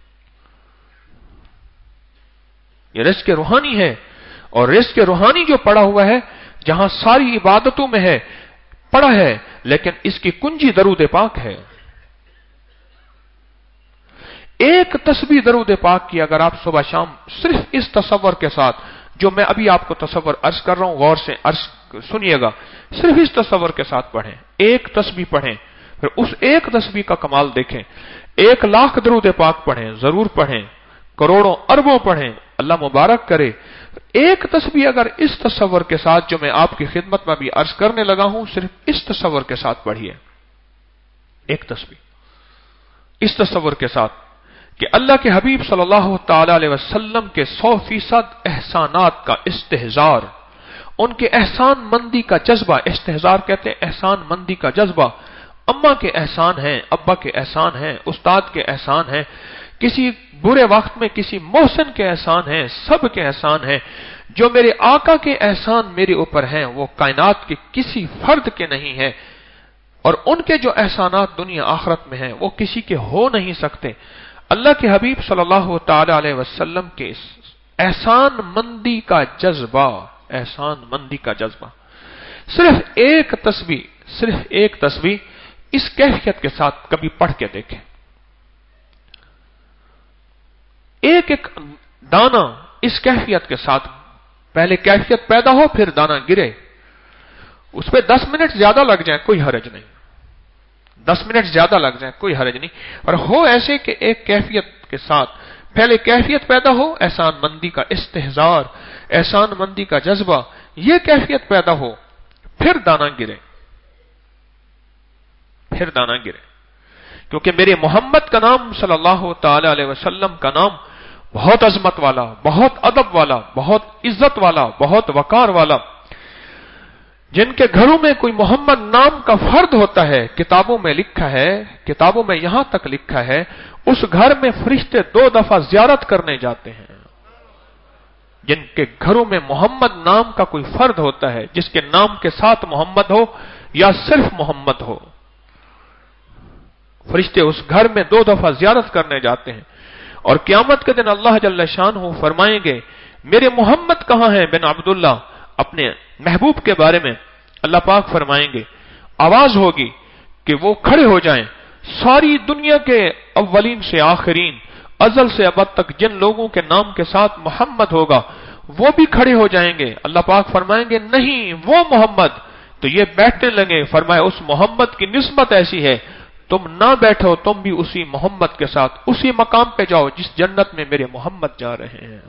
یہ رزق روحانی ہے. اور رزق روحانی جو پڑا ہوا ہے، جہاں ساری عبادتوں میں ہے، پڑا ہے، لیکن اس کی کنجی درود پاک ہے. ایک تسبیح درود پاک کی اگر آپ صبح شام صرف اس تصور کے ساتھ جو میں ابھی آپ کو تصور عرض کر رہا ہوں، غور سے عرض سنیے گا، صرف اس تصور کے ساتھ پڑھیں، ایک تسبیح پڑھیں، پھر اس ایک تسبیح کا کمال دیکھیں. ایک لاکھ درود پاک پڑھیں، ضرور پڑھیں، کروڑوں اربوں پڑھیں، اللہ مبارک کرے. ایک تسبیح اگر اس تصور کے ساتھ جو میں آپ کی خدمت میں بھی عرض کرنے لگا ہوں، صرف اس تصور کے ساتھ پڑھیے. ایک تسبیح اس تصور کے ساتھ کہ اللہ کے حبیب صلی اللہ تعالی علیہ وسلم کے سو فیصد احسانات کا استحضار، ان کے احسان مندی کا جذبہ، استحضار کہتے ہیں احسان مندی کا جذبہ. اماں کے احسان ہیں، ابا کے احسان ہیں، استاد کے احسان ہیں، کسی برے وقت میں کسی محسن کے احسان ہیں، سب کے احسان ہیں. جو میرے آقا کے احسان میرے اوپر ہیں وہ کائنات کے کسی فرد کے نہیں ہیں، اور ان کے جو احسانات دنیا آخرت میں ہیں وہ کسی کے ہو نہیں سکتے. اللہ کے حبیب صلی اللہ تعالی علیہ وسلم کے احسان مندی کا جذبہ، احسان مندی کا جذبہ. صرف ایک تسبیح، صرف ایک تسبیح اس کیفیت کے ساتھ کبھی پڑھ کے دیکھیں. ایک ایک دانا اس کیفیت کے ساتھ، پہلے کیفیت پیدا ہو پھر دانا گرے، اس پہ دس منٹ زیادہ لگ جائیں کوئی حرج نہیں، دس منٹ زیادہ لگ جائیں کوئی حرج نہیں. اور ہو ایسے کہ ایک کیفیت کے ساتھ پہلے کیفیت پیدا ہو، احسان مندی کا استحضار، احسان مندی کا جذبہ، یہ کیفیت پیدا ہو، پھر دانا گرے، پھر دانا گرے. کیونکہ میرے محمد کا نام صلی اللہ تعالی علیہ وسلم کا نام بہت عظمت والا، بہت ادب والا، بہت عزت والا، بہت وقار والا. جن کے گھروں میں کوئی محمد نام کا فرد ہوتا ہے، کتابوں میں لکھا ہے، کتابوں میں یہاں تک لکھا ہے، اس گھر میں فرشتے دو دفعہ زیارت کرنے جاتے ہیں. جن کے گھروں میں محمد نام کا کوئی فرد ہوتا ہے، جس کے نام کے ساتھ محمد ہو یا صرف محمد ہو، فرشتے اس گھر میں دو دفعہ زیارت کرنے جاتے ہیں. اور قیامت کے دن اللہ جل شانہ فرمائیں گے میرے محمد کہاں ہیں بن عبداللہ. اپنے محبوب کے بارے میں اللہ پاک فرمائیں گے، آواز ہوگی کہ وہ کھڑے ہو جائیں. ساری دنیا کے اولین سے آخرین، ازل سے ابد تک جن لوگوں کے نام کے ساتھ محمد ہوگا وہ بھی کھڑے ہو جائیں گے. اللہ پاک فرمائیں گے نہیں وہ محمد. تو یہ بیٹھنے لگے، فرمایا اس محمد کی نسبت ایسی ہے، تم نہ بیٹھو، تم بھی اسی محمد کے ساتھ اسی مقام پہ جاؤ جس جنت میں میرے محمد جا رہے ہیں.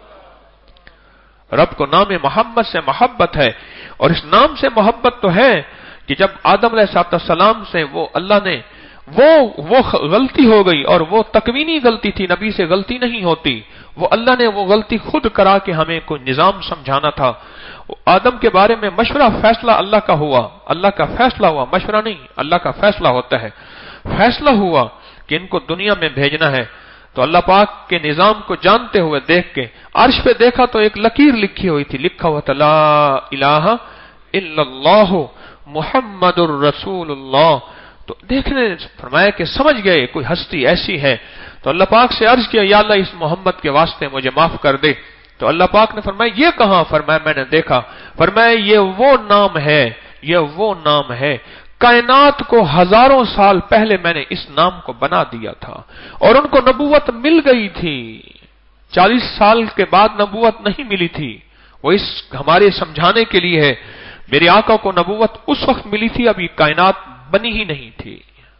رب کو نام محمد سے محبت ہے، اور اس نام سے محبت تو ہے کہ جب آدم علیہ السلام سے وہ اللہ نے وہ وہ غلطی ہو گئی، اور وہ تکوینی غلطی تھی، نبی سے غلطی نہیں ہوتی، وہ اللہ نے وہ غلطی خود کرا کے ہمیں کوئی نظام سمجھانا تھا. آدم کے بارے میں مشورہ فیصلہ اللہ کا ہوا، اللہ کا فیصلہ ہوا، مشورہ نہیں، اللہ کا فیصلہ ہوتا ہے. فیصلہ ہوا کہ ان کو دنیا میں بھیجنا ہے. تو اللہ پاک کے نظام کو جانتے ہوئے دیکھ کے عرش پہ دیکھا تو ایک لکیر لکھی ہوئی تھی، لکھا ہوا تھا لا الہ الا اللہ محمد الرسول اللہ. تو دیکھنے فرمایا کہ سمجھ گئے کوئی ہستی ایسی ہے. تو اللہ پاک سے عرض کیا یا اللہ اس محمد کے واسطے مجھے معاف کر دے. تو اللہ پاک نے فرمایا یہ کہاں؟ فرمایا میں نے دیکھا. فرمایا یہ وہ نام ہے، یہ وہ نام ہے، کائنات کو ہزاروں سال پہلے میں نے اس نام کو بنا دیا تھا اور ان کو نبوت مل گئی تھی. چالیس سال کے بعد نبوت نہیں ملی تھی، وہ اس ہمارے سمجھانے کے لیے ہے. میرے آقا کو نبوت اس وقت ملی تھی اب یہ کائنات بنی ہی نہیں تھی.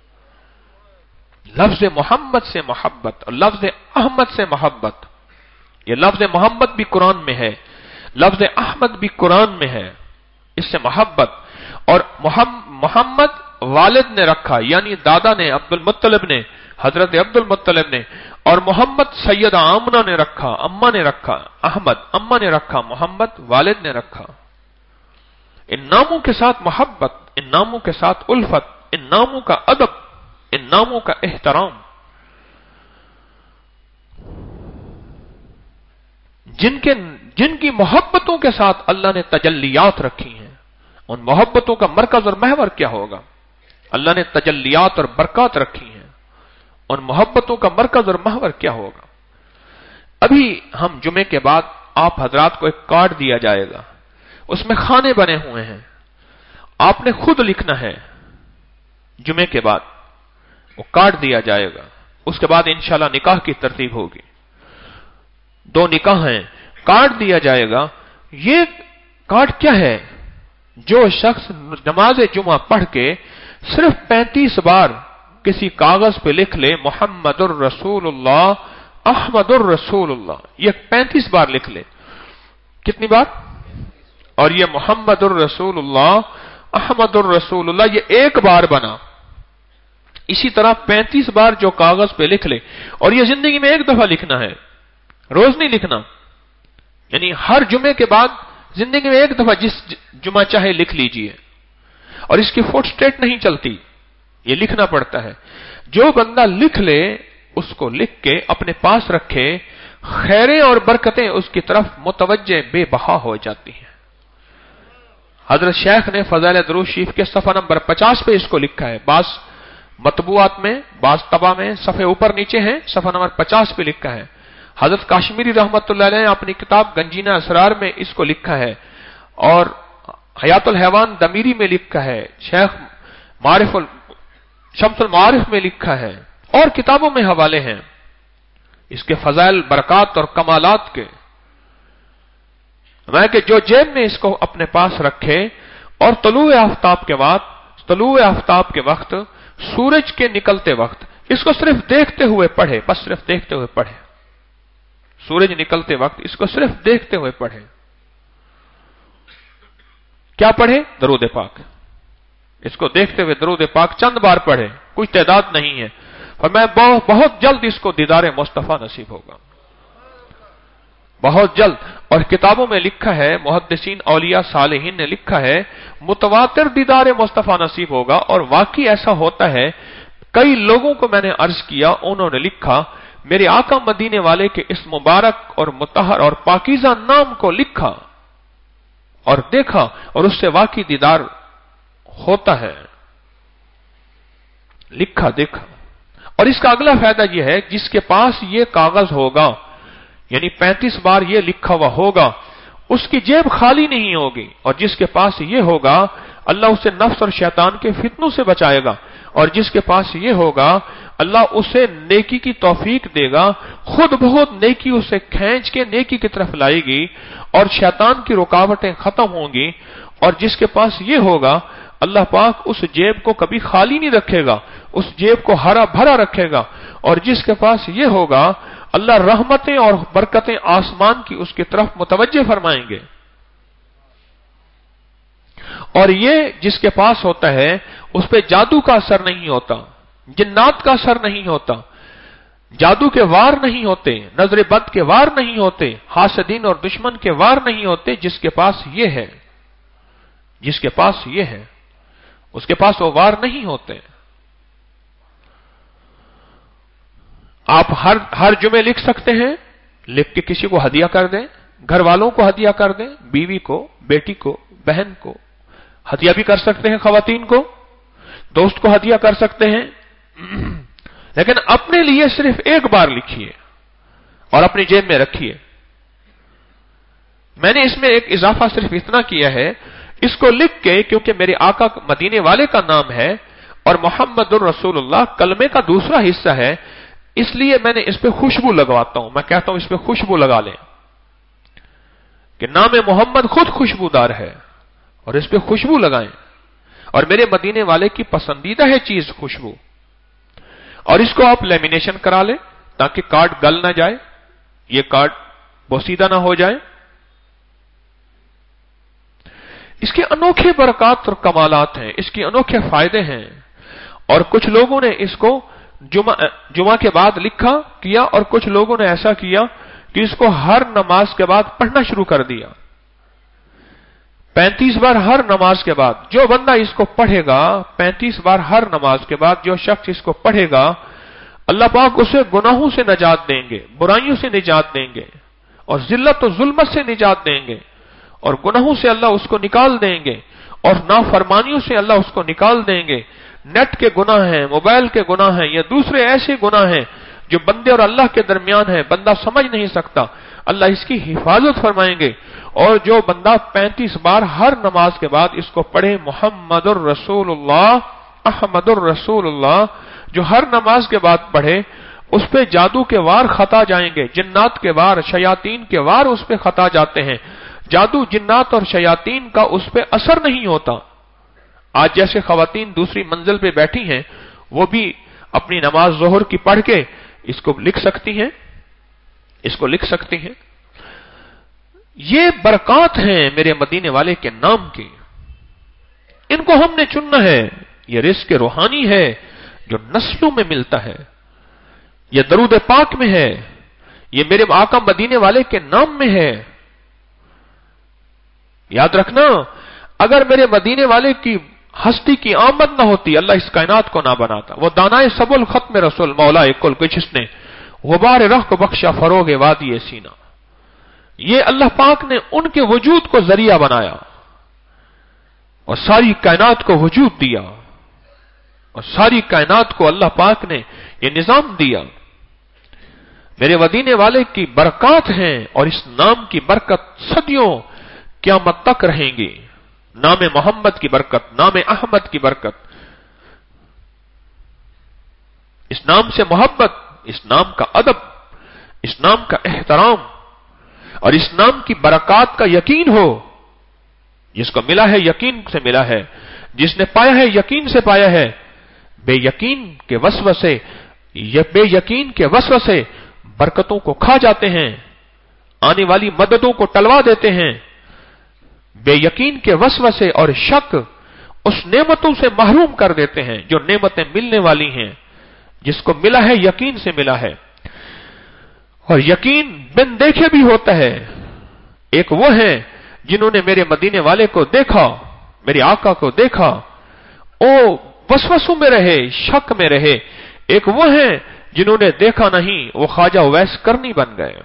لفظ محمد سے محبت اور لفظ احمد سے محبت. یہ لفظ محمد بھی قرآن میں ہے، لفظ احمد بھی قرآن میں ہے، اس سے محبت. اور محمد والد نے رکھا یعنی دادا نے عبد المطلب نے، حضرت عبد المطلب نے، اور محمد سیدہ آمنہ نے رکھا، اماں نے رکھا. احمد اماں نے رکھا، محمد والد نے رکھا. ان ناموں کے ساتھ محبت، ان ناموں کے ساتھ الفت، ان ناموں کا ادب، ان ناموں کا احترام. جن کے جن کی محبتوں کے ساتھ اللہ نے تجلیات رکھی ہیں، ان محبتوں کا مرکز اور محور کیا ہوگا؟ اللہ نے تجلیات اور برکات رکھی ہیں، ان محبتوں کا مرکز اور محور کیا ہوگا؟ ابھی ہم جمعے کے بعد آپ حضرات کو ایک کارڈ دیا جائے گا، اس میں خانے بنے ہوئے ہیں، آپ نے خود لکھنا ہے. جمعے کے بعد وہ کارڈ دیا جائے گا، اس کے بعد انشاءاللہ نکاح کی ترتیب ہوگی. دو نکاح ہیں، کارڈ دیا جائے گا. یہ کارڈ کیا ہے؟ جو شخص نماز جمعہ پڑھ کے صرف پینتیس بار کسی کاغذ پہ لکھ لے محمد الرسول اللہ احمد الرسول اللہ، یہ پینتیس بار لکھ لے. کتنی بار؟ اور یہ محمد الرسول اللہ احمد الرسول اللہ یہ ایک بار بنا. اسی طرح پینتیس بار جو کاغذ پہ لکھ لے، اور یہ زندگی میں ایک دفعہ لکھنا ہے، روز نہیں لکھنا. یعنی ہر جمعے کے بعد زندگی میں ایک دفعہ جس جمعہ چاہے لکھ لیجئے، اور اس کی فوٹ سٹیٹ نہیں چلتی، یہ لکھنا پڑتا ہے. جو بندہ لکھ لے اس کو لکھ کے اپنے پاس رکھے، خیریں اور برکتیں اس کی طرف متوجہ بے بہا ہو جاتی ہیں. حضرت شیخ نے فضائل درود شریف کے صفحہ نمبر پچاس پہ اس کو لکھا ہے. بعض مطبوعات میں، بعض طبع میں صفحے اوپر نیچے ہیں، صفحہ نمبر پچاس پہ لکھا ہے. حضرت کاشمیری رحمت اللہ علیہ نے اپنی کتاب گنجینہ اسرار میں اس کو لکھا ہے، اور حیات الحیوان دمیری میں لکھا ہے، شیخ معرف شمس المعارف میں لکھا ہے، اور کتابوں میں حوالے ہیں اس کے فضائل، برکات اور کمالات کے. میں کہ جو جیب میں اس کو اپنے پاس رکھے اور طلوع آفتاب کے بعد، طلوع آفتاب کے وقت، سورج کے نکلتے وقت اس کو صرف دیکھتے ہوئے پڑھے، بس صرف دیکھتے ہوئے پڑھے. سورج نکلتے وقت اس کو صرف دیکھتے ہوئے پڑھے. کیا پڑھے؟ درود پاک. اس کو دیکھتے ہوئے درود پاک چند بار پڑھے، کوئی تعداد نہیں ہے. اور میں بہت جلد اس کو دیدار مصطفیٰ نصیب ہوگا، بہت جلد. اور کتابوں میں لکھا ہے، محدثین اولیاء صالحین نے لکھا ہے متواتر دیدار مصطفیٰ نصیب ہوگا. اور واقعی ایسا ہوتا ہے. کئی لوگوں کو میں نے عرض کیا، انہوں نے لکھا میرے آقا مدینے والے کے اس مبارک اور مطہر اور پاکیزہ نام کو لکھا اور دیکھا، اور اس سے واقعی دیدار ہوتا ہے. لکھا دیکھا. اور اس کا اگلا فائدہ یہ ہے، جس کے پاس یہ کاغذ ہوگا، یعنی پینتیس بار یہ لکھا ہوا ہوگا، اس کی جیب خالی نہیں ہوگی. اور جس کے پاس یہ ہوگا اللہ اسے نفس اور شیطان کے فتنوں سے بچائے گا. اور جس کے پاس یہ ہوگا اللہ اسے نیکی کی توفیق دے گا، خود بہت نیکی اسے کھینچ کے نیکی کی طرف لائے گی، اور شیطان کی رکاوٹیں ختم ہوں گی. اور جس کے پاس یہ ہوگا اللہ پاک اس جیب کو کبھی خالی نہیں رکھے گا، اس جیب کو ہرا بھرا رکھے گا. اور جس کے پاس یہ ہوگا اللہ رحمتیں اور برکتیں آسمان کی اس کی طرف متوجہ فرمائیں گے. اور یہ جس کے پاس ہوتا ہے اس پہ جادو کا اثر نہیں ہوتا، جنات کا اثر نہیں ہوتا، جادو کے وار نہیں ہوتے، نظر بد کے وار نہیں ہوتے، حاسدین اور دشمن کے وار نہیں ہوتے. جس کے پاس یہ ہے، جس کے پاس یہ ہے اس کے پاس وہ وار نہیں ہوتے. आप हर हर जुमे लिख सकते हैं, लिख के किसी को हदिया कर दें, घर वालों को हदिया कर दें, बीवी को, बेटी को, बहन को हदिया भी कर सकते हैं, खवातीन को, दोस्त को हदिया कर सकते हैं। लेकिन अपने लिए सिर्फ एक बार लिखिए और अपनी जेब में रखिए। मैंने इसमें एक इजाफा सिर्फ इतना किया है, इसको लिख के, क्योंकि मेरे आका मदीने वाले का नाम है और मोहम्मदुर रसूलुल्लाह कलमे का दूसरा हिस्सा है, इसलिए मैंने इस पे खुशबू लगवाता हूं। मैं कहता हूं इस पे खुशबू लगा लें कि नाम मोहम्मद खुद खुशबूदार है और इस पे खुशबू लगाएं। और मेरे मदीने वाले की पसंदीदा है चीज खुशबू। और इसको आप लेमिनेशन करा लें ताकि कार्ड गल ना जाए, ये कार्ड बोसीदा ना हो जाए। इसके अनोखे बरकत और कमालात हैं, इसके अनोखे फायदे हैं। और कुछ लोगों ने इसको जुमा जुमा के बाद लिखा किया और कुछ लोगों ने ऐसा किया कि इसको हर नमाज के बाद पढ़ना शुरू कर दिया। पैंतीस बार हर नमाज के बाद जो बंदा इसको पढ़ेगा, पैंतीस बार हर नमाज के बाद जो शख्स इसको पढ़ेगा, अल्लाह पाक उसे गुनाहों से निजात देंगे, बुराइयों से निजात देंगे और जिल्लत और जुल्मत से निजात देंगे और गुनाहों से अल्लाह उसको निकाल देंगे और नाफरमानियों से अल्लाह उसको निकाल देंगे। नेट के गुनाह हैं, मोबाइल के गुनाह हैं या दूसरे ऐसे गुनाह हैं जो बंदे और अल्लाह के दरमियान है, बंदा समझ नहीं सकता, अल्लाह इसकी हिफाजत फरमाएंगे। और जो बंदा पैंतीस बार हर नमाज के बाद इसको पढ़े, मोहम्मदुर रसूलुल्लाह, अहमदुर रसूलुल्लाह, जो हर नमाज के बाद पढ़े, उस पे जादू के वार खता जाएंगे, जिन्नात के वार, शयातीन के वार उस पे खता जाते हैं। जादू, जिन्नात और शयातीन का उस पे असर नहीं होता। आज जैसे खवातीन दूसरी मंजिल पे बैठी हैं, वो भी अपनी नमाज जोहर की पढ़ के इसको लिख सकती हैं, इसको लिख सकती हैं। ये बरकत हैं मेरे मदीने वाले के नाम की, इनको हमने चुनना है। ये रिज़्क़ रूहानी है जो नस्लों में मिलता है, ये दरूद पाक में है, ये मेरे आका मदीने वाले के नाम में है। याद रखना, अगर मेरे मदीने वाले की हस्ती की आमद ना होती, अल्लाह इस कायनात को ना बनाता। वो दानाए सबुल खत्म रसूल मौला कुल को जिसने गुबार रह को बख्शा फरोगे वादी सीना, ये अल्लाह पाक ने उनके वजूद को जरिया बनाया और सारी कायनात को वजूद दिया और सारी कायनात को अल्लाह पाक ने ये निजाम दिया। मेरे मदीने वाले की बरकत हैं और इस नाम की बरकत सदियों क़यामत तक रहेंगी। नाम मोहम्मद की बरकत, नाम अहमद की बरकत, इस नाम से मोहब्बत, इस नाम का अदब, इस नाम का एहतराम और इस नाम की बरकत का यकीन हो। जिसको मिला है यकीन से मिला है, जिसने पाया है यकीन से पाया है। बेयकीन के वसवसे, बेयकीन के वसवसे बरकतों को खा जाते हैं, आने वाली मददों को टलवा देते हैं। बेयकीन के वसवसे और शक उस नेमतों से महरूम कर देते हैं जो नेमतें मिलने वाली हैं। जिसको मिला है यकीन से मिला है, और यकीन बिन देखे भी होता है। एक वो है जिन्होंने मेरे मदीने वाले को देखा, मेरे आका को देखा, ओ वसवसों में रहे, शक में रहे। एक वो है जिन्होंने देखा नहीं, वो ख्वाजा उवैस करनी बन गए,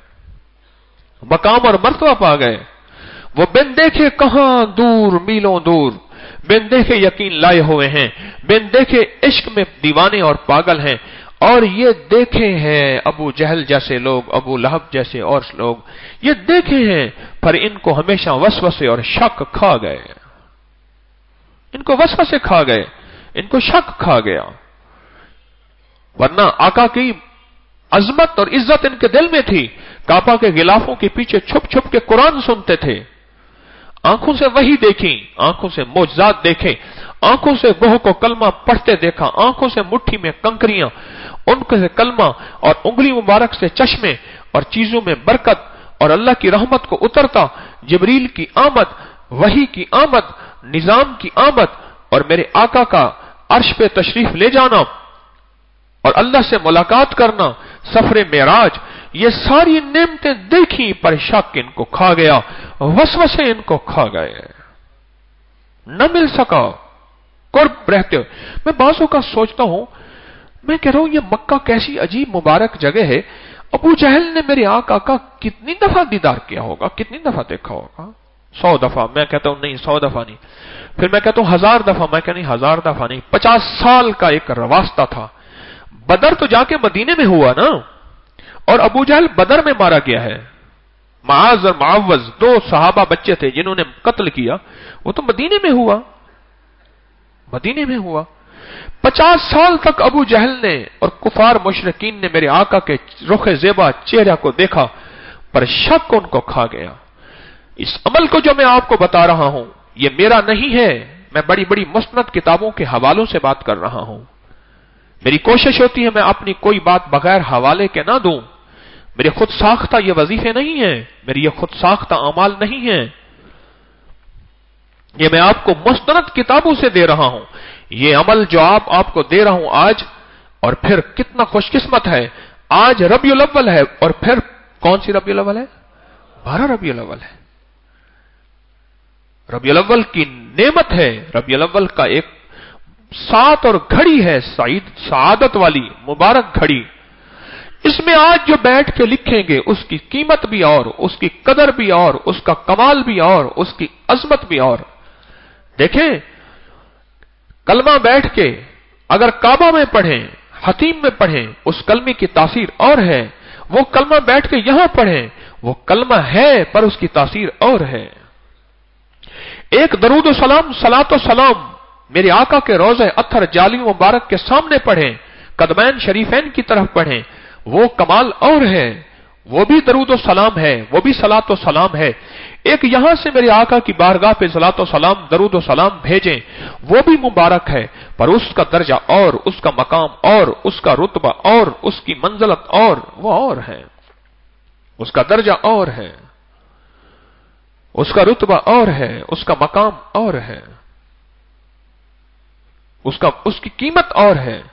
मकाम और मर्तबा पा गए। वो बिन देखे कहां दूर, मीलों दूर, बिन देखे यकीन लाए हुए हैं, बिन देखे इश्क में दीवाने और पागल हैं। और ये देखे हैं अबू जहल जैसे लोग, अबू लहब जैसे और लोग, ये देखे हैं, पर इनको हमेशा वसवसे और शक खा गए। इनको वसवसे खा गए, इनको शक खा गया। वरना आका की अजमत और इज्जत इनके दिल में थी। काबा के गिलाफों के पीछे छुप छुप के कुरान सुनते थे, आंखों से वही देखी, आंखों से मोजजात देखे, आंखों से गोह को कलमा पढ़ते देखा, आंखों से मुट्ठी में कंकरियां, उनको से कलमा और उंगली मुबारक से चश्मे और चीजों में बरकत और अल्लाह की रहमत को उतरता, जिब्रील की आमद, वही की आमद, निजाम की आमद और मेरे आका का अर्श पे तशरीफ ले जाना और अल्लाह से मुलाकात करना, सफरे मेराज, ये सारी नेमतें देखी, पर शक इनको खा गया, वसवसे इनको खा गए, न मिल सका। कुर्ब रहते हो। मैं बाजों का सोचता हूं, मैं कह रहा हूं ये मक्का कैसी अजीब मुबारक जगह है। अबू जहल ने मेरे आका का कितनी दफा दीदार किया होगा, कितनी दफा देखा होगा? सौ दफा। मैं कहता हूं नहीं, सौ दफा नहीं। फिर मैं कहता हूं हजार दफा। मैं कहता नहीं, हजार दफा नहीं, पचास साल का एक रास्ता था। बदर तो जाके मदीने में हुआ ना, और अबू जहल बदर में मारा गया है। माज और मुअव्वज दो सहाबा बच्चे थे जिन्होंने कत्ल किया, वो तो मदीने में हुआ, मदीने में हुआ। पचास साल तक अबू जहल ने और कुफार मुशरिकीन ने मेरे आका के रुखे ज़ेबा चेहरा को देखा, पर शक उनको खा गया। इस अमल को जो मैं आपको बता रहा हूं, ये मेरा नहीं है, मैं बड़ी बड़ी मुस्तनद किताबों के हवालों से बात कर रहा हूं। मेरी कोशिश होती है मैं अपनी कोई बात बगैर हवाले के ना दूं। मेरे खुद साख्ता ये वजीफे नहीं है, मेरी ये खुद साख्ता अमाल नहीं है, ये मैं आपको मुस्तनद किताबों से दे रहा हूं। ये अमल जो आप आपको दे रहा हूं आज, और फिर कितना खुशकिस्मत है, आज रबीउल अव्वल है, और फिर कौन सी रबीउल अव्वल है? बारह रबीउल अव्वल है। रबीउल अव्वल की नेमत है, रबीउल अव्वल का एक सात और घड़ी है, सईद सआदत वाली मुबारक घड़ी। इसमें आज जो बैठ के लिखेंगे उसकी कीमत भी और, उसकी कदर भी और, उसका कमाल भी और, उसकी अजमत भी और। देखें, कलमा बैठ के अगर काबा में पढ़ें, हतीम में पढ़ें, उस कलमे की तासीर और है। वो कलमा बैठ के यहां पढ़ें, वो कलमा है पर उसकी तासीर और है। एक दरूद सलाम, सलातो सलाम मेरे आका के रोज़े अत्थर जाली मुबारक के सामने पढ़ें, कदमैन शरीफैन की तरफ पढ़ें, वो कमाल और है, वो भी दरूद सलाम है, वो भी सलातो सलाम है। एक यहां से मेरे आका की बारगाह पे सलातो सलाम, दरूद सलाम भेजें, वो भी मुबारक है, पर उसका दर्जा और, उसका मकाम और, उसका रुतबा और, उसकी मंजिलत और, वो और है, उसका दर्जा और है, उसका रुतबा और है, उसका मकाम और है, उसका उसकी कीमत और है।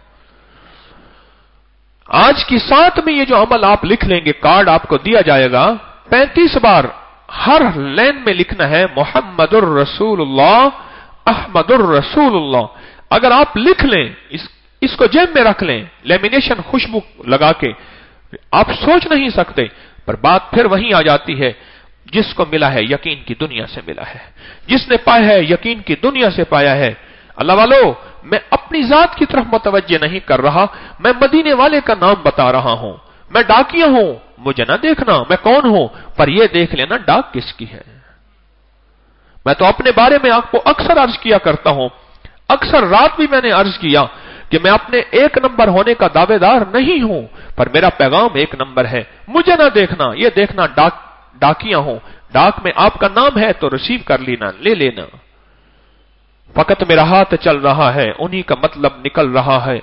आज की साथ में ये जो अमल आप लिख लेंगे, कार्ड आपको दिया जाएगा, पैंतीस बार हर लाइन में लिखना है मोहम्मदुर रसूलुल्लाह, अहमदुर रसूलुल्लाह। अगर आप लिख लें, इस, इसको जेब में रख लें, लेमिनेशन खुशबू लगा के, आप सोच नहीं सकते, पर बात फिर वहीं आ जाती है, जिसको मिला है यकीन की दुनिया से मिला है, जिसने पाया है यकीन की दुनिया से पाया है। अल्लाह वालों, मैं अपनी जात की तरफ मुतवज्जे नहीं कर रहा, मैं मदीने वाले का नाम बता रहा हूं। मैं डाकिया हूं, मुझे ना देखना मैं कौन हूं, पर यह देख लेना डाक किसकी है। मैं तो अपने बारे में आपको अक्सर अर्ज किया करता हूं, अक्सर रात भी मैंने अर्ज किया कि मैं अपने एक नंबर होने का दावेदार नहीं हूं, पर मेरा पैगाम एक नंबर है। मुझे ना देखना, यह देखना डाक डाकिया हूं, डाक में आपका नाम है तो रिसीव कर लेना, ले लेना। फकत मेरा हाथ चल रहा है, उन्हीं का मतलब निकल रहा है।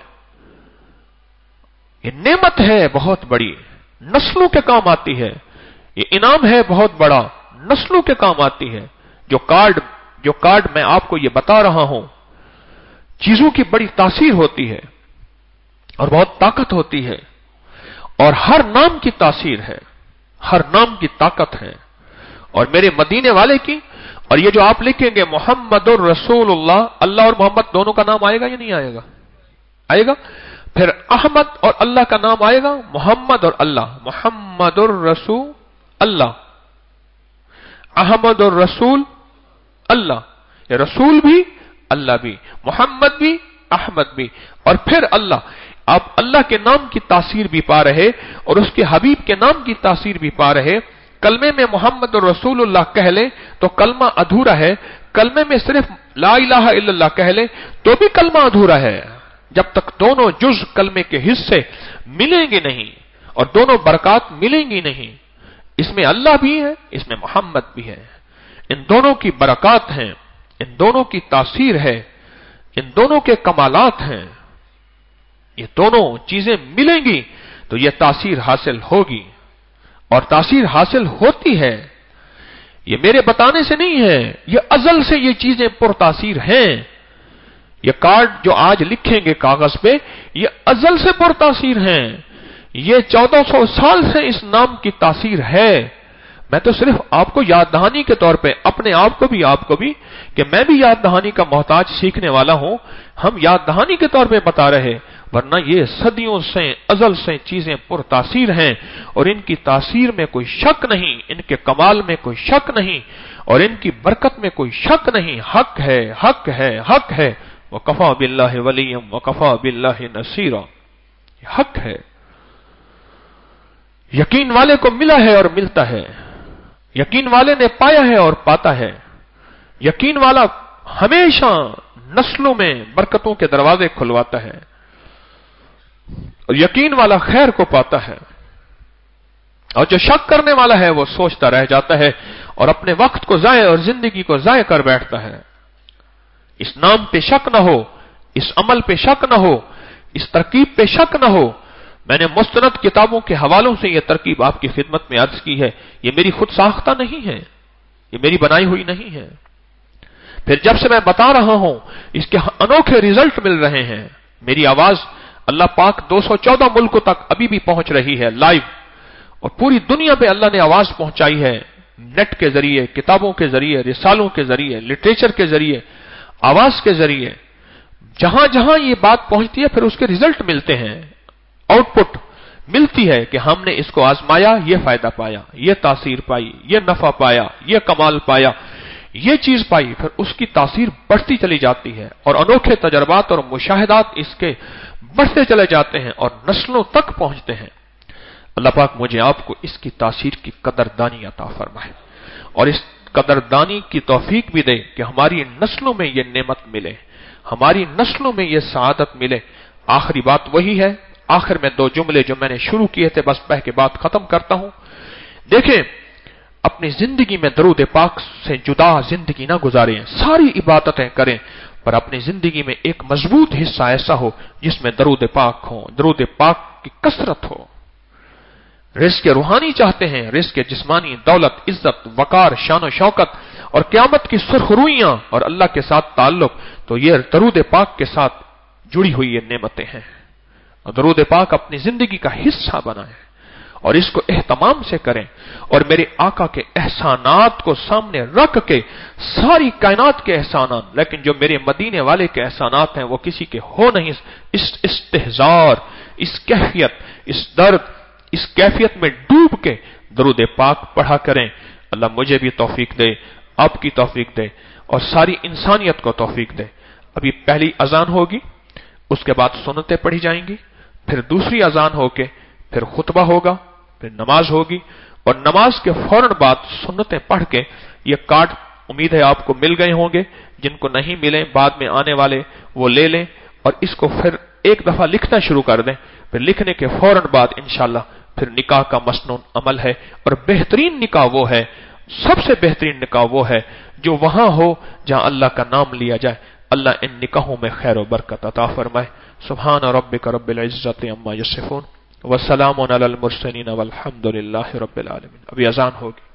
ये नेमत है बहुत बड़ी, नस्लों के काम आती है। ये इनाम है बहुत बड़ा, नस्लों के काम आती है। जो कार्ड जो कार्ड मैं आपको ये बता रहा हूं, चीजों की बड़ी तासीर होती है और बहुत ताकत होती है, और हर नाम की तासीर है, हर नाम की ताकत है। और मेरे मदीने वाले की, और ये जो आप लिखेंगे मोहम्मदुर रसूलुल्लाह, अल्लाह और मोहम्मद दोनों का नाम आएगा या नहीं आएगा? आएगा। फिर अहमद और अल्लाह का नाम आएगा, मोहम्मद और अल्लाह, मोहम्मदुर रसूल अल्लाह, अहमदुर रसूल अल्लाह। ये रसूल भी, अल्लाह भी, मोहम्मद भी, अहमद भी, और फिर अल्लाह। आप अल्लाह के नाम की तासीर भी पा रहे और उसके हबीब के नाम की तासीर भी पा रहे। कलमे में मोहम्मद और रसूलुल्लाह कह ले तो कलमा अधूरा है, कलमे में सिर्फ ला इलाहा इल्लल्लाह कह ले तो भी कलमा अधूरा है, जब तक दोनों जुज कलमे के हिस्से मिलेंगे नहीं और दोनों बरकत मिलेंगी नहीं। इसमें अल्लाह भी है, इसमें मोहम्मद भी है, इन दोनों की बरकत हैं, इन दोनों की तासीर है, इन दोनों के कमालात हैं। ये दोनों चीजें मिलेंगी तो यह तासीर हासिल होगी, और तासीर हासिल होती है। ये मेरे बताने से नहीं है, ये अजल से ये चीजें पुरतासीर हैं। ये कार्ड जो आज लिखेंगे कागज पे, ये अजल से पुरतासीर हैं। ये चौदह सौ साल से इस नाम की तासीर है। मैं तो सिर्फ आपको याद दहानी के तौर पे, अपने आप को भी आपको भी, कि मैं भी याद दहानी का मोहताज सीखने वाला हूं, हम याद दहानी के तौर पे बता रहे, ورنہ یہ صدیوں سے ازل سے چیزیں پر تاثیر ہیں اور ان کی تاثیر میں کوئی شک نہیں، ان کے کمال میں کوئی شک نہیں اور ان کی برکت میں کوئی شک نہیں۔ حق ہے، حق ہے، حق ہے۔ وَكَفَى بِاللَّهِ وَلِيًّا وَكَفَى بِاللَّهِ نَصِيرًا، یہ حق ہے، یقین والے کو ملا ہے اور ملتا ہے، یقین والے نے پایا ہے اور پاتا ہے، یقین والا ہمیشہ نسلوں میں برکتوں کے دروازے کھلواتا ہے اور یقین والا خیر کو پاتا ہے، اور جو شک کرنے والا ہے وہ سوچتا رہ جاتا ہے اور اپنے وقت کو ضائع اور زندگی کو ضائع کر بیٹھتا ہے۔ اس نام پہ شک نہ ہو، اس عمل پہ شک نہ ہو، اس ترکیب پہ شک نہ ہو۔ میں نے مستند کتابوں کے حوالوں سے یہ ترکیب آپ کی خدمت میں عرض کی ہے، یہ میری خود ساختہ نہیں ہے، یہ میری بنائی ہوئی نہیں ہے۔ پھر جب سے میں بتا رہا ہوں اس کے انوکھے ریزلٹ مل رہے ہیں، میری آواز اللہ پاک دو سو چودہ ملکوں تک ابھی بھی پہنچ رہی ہے لائیو، اور پوری دنیا پہ اللہ نے آواز پہنچائی ہے، نیٹ کے ذریعے، کتابوں کے ذریعے، رسالوں کے ذریعے، لٹریچر کے ذریعے، آواز کے ذریعے، جہاں جہاں یہ بات پہنچتی ہے پھر اس کے ریزلٹ ملتے ہیں، آؤٹ پٹ ملتی ہے کہ ہم نے اس کو آزمایا، یہ فائدہ پایا، یہ تاثیر پائی، یہ نفع پایا، یہ کمال پایا، یہ چیز پائی، پھر اس کی تاثیر بڑھتی چلی جاتی ہے اور انوکھے تجربات اور مشاہدات اس کے بڑھتے چلے جاتے ہیں اور نسلوں تک پہنچتے ہیں۔ اللہ پاک مجھے آپ کو اس کی تاثیر کی قدردانی عطا فرمائے اور اس قدردانی کی توفیق بھی دے کہ ہماری نسلوں میں یہ نعمت ملے، ہماری نسلوں میں یہ سعادت ملے۔ آخری بات وہی ہے، آخر میں دو جملے جو میں نے شروع کیے تھے بس پہ کے بعد ختم کرتا ہوں۔ دیکھیں، اپنی زندگی میں درود پاک سے جدا زندگی نہ گزاریں، ساری عبادتیں کریں، پر اپنی زندگی میں ایک مضبوط حصہ ایسا ہو جس میں درود پاک ہو، درود پاک کی کثرت ہو۔ رزق روحانی چاہتے ہیں، رزق جسمانی، دولت، عزت، وقار، شان و شوکت اور قیامت کی سرخ رویاں اور اللہ کے ساتھ تعلق، تو یہ درود پاک کے ساتھ جڑی ہوئی یہ نعمتیں ہیں۔ اور درود پاک اپنی زندگی کا حصہ بنائیں اور اس کو اہتمام سے کریں اور میرے آقا کے احسانات کو سامنے رکھ کے، ساری کائنات کے احسانات، لیکن جو میرے مدینے والے کے احسانات ہیں وہ کسی کے ہو نہیں، اس استحضار، اس کیفیت، اس درد، اس کیفیت میں ڈوب کے درود پاک پڑھا کریں۔ اللہ مجھے بھی توفیق دے، آپ کی توفیق دے اور ساری انسانیت کو توفیق دے۔ ابھی پہلی اذان ہوگی، اس کے بعد سنتیں پڑھی جائیں گی، پھر دوسری اذان ہو کے پھر خطبہ ہوگا، پھر نماز ہوگی اور نماز کے فوراً بعد سنتیں پڑھ کے یہ کارڈ امید ہے آپ کو مل گئے ہوں گے، جن کو نہیں ملے بعد میں آنے والے وہ لے لیں اور اس کو پھر ایک دفعہ لکھنا شروع کر دیں۔ پھر لکھنے کے فوراً بعد انشاءاللہ پھر نکاح کا مسنون عمل ہے، اور بہترین نکاح وہ ہے، سب سے بہترین نکاح وہ ہے جو وہاں ہو جہاں اللہ کا نام لیا جائے۔ اللہ ان نکاحوں میں خیر و برکت عطا فرمائے۔ سبحان ربک رب العزت عما یصفون وسلام علی المرسلین والحمد للہ رب العالمین۔ ابھی اذان ہوگی۔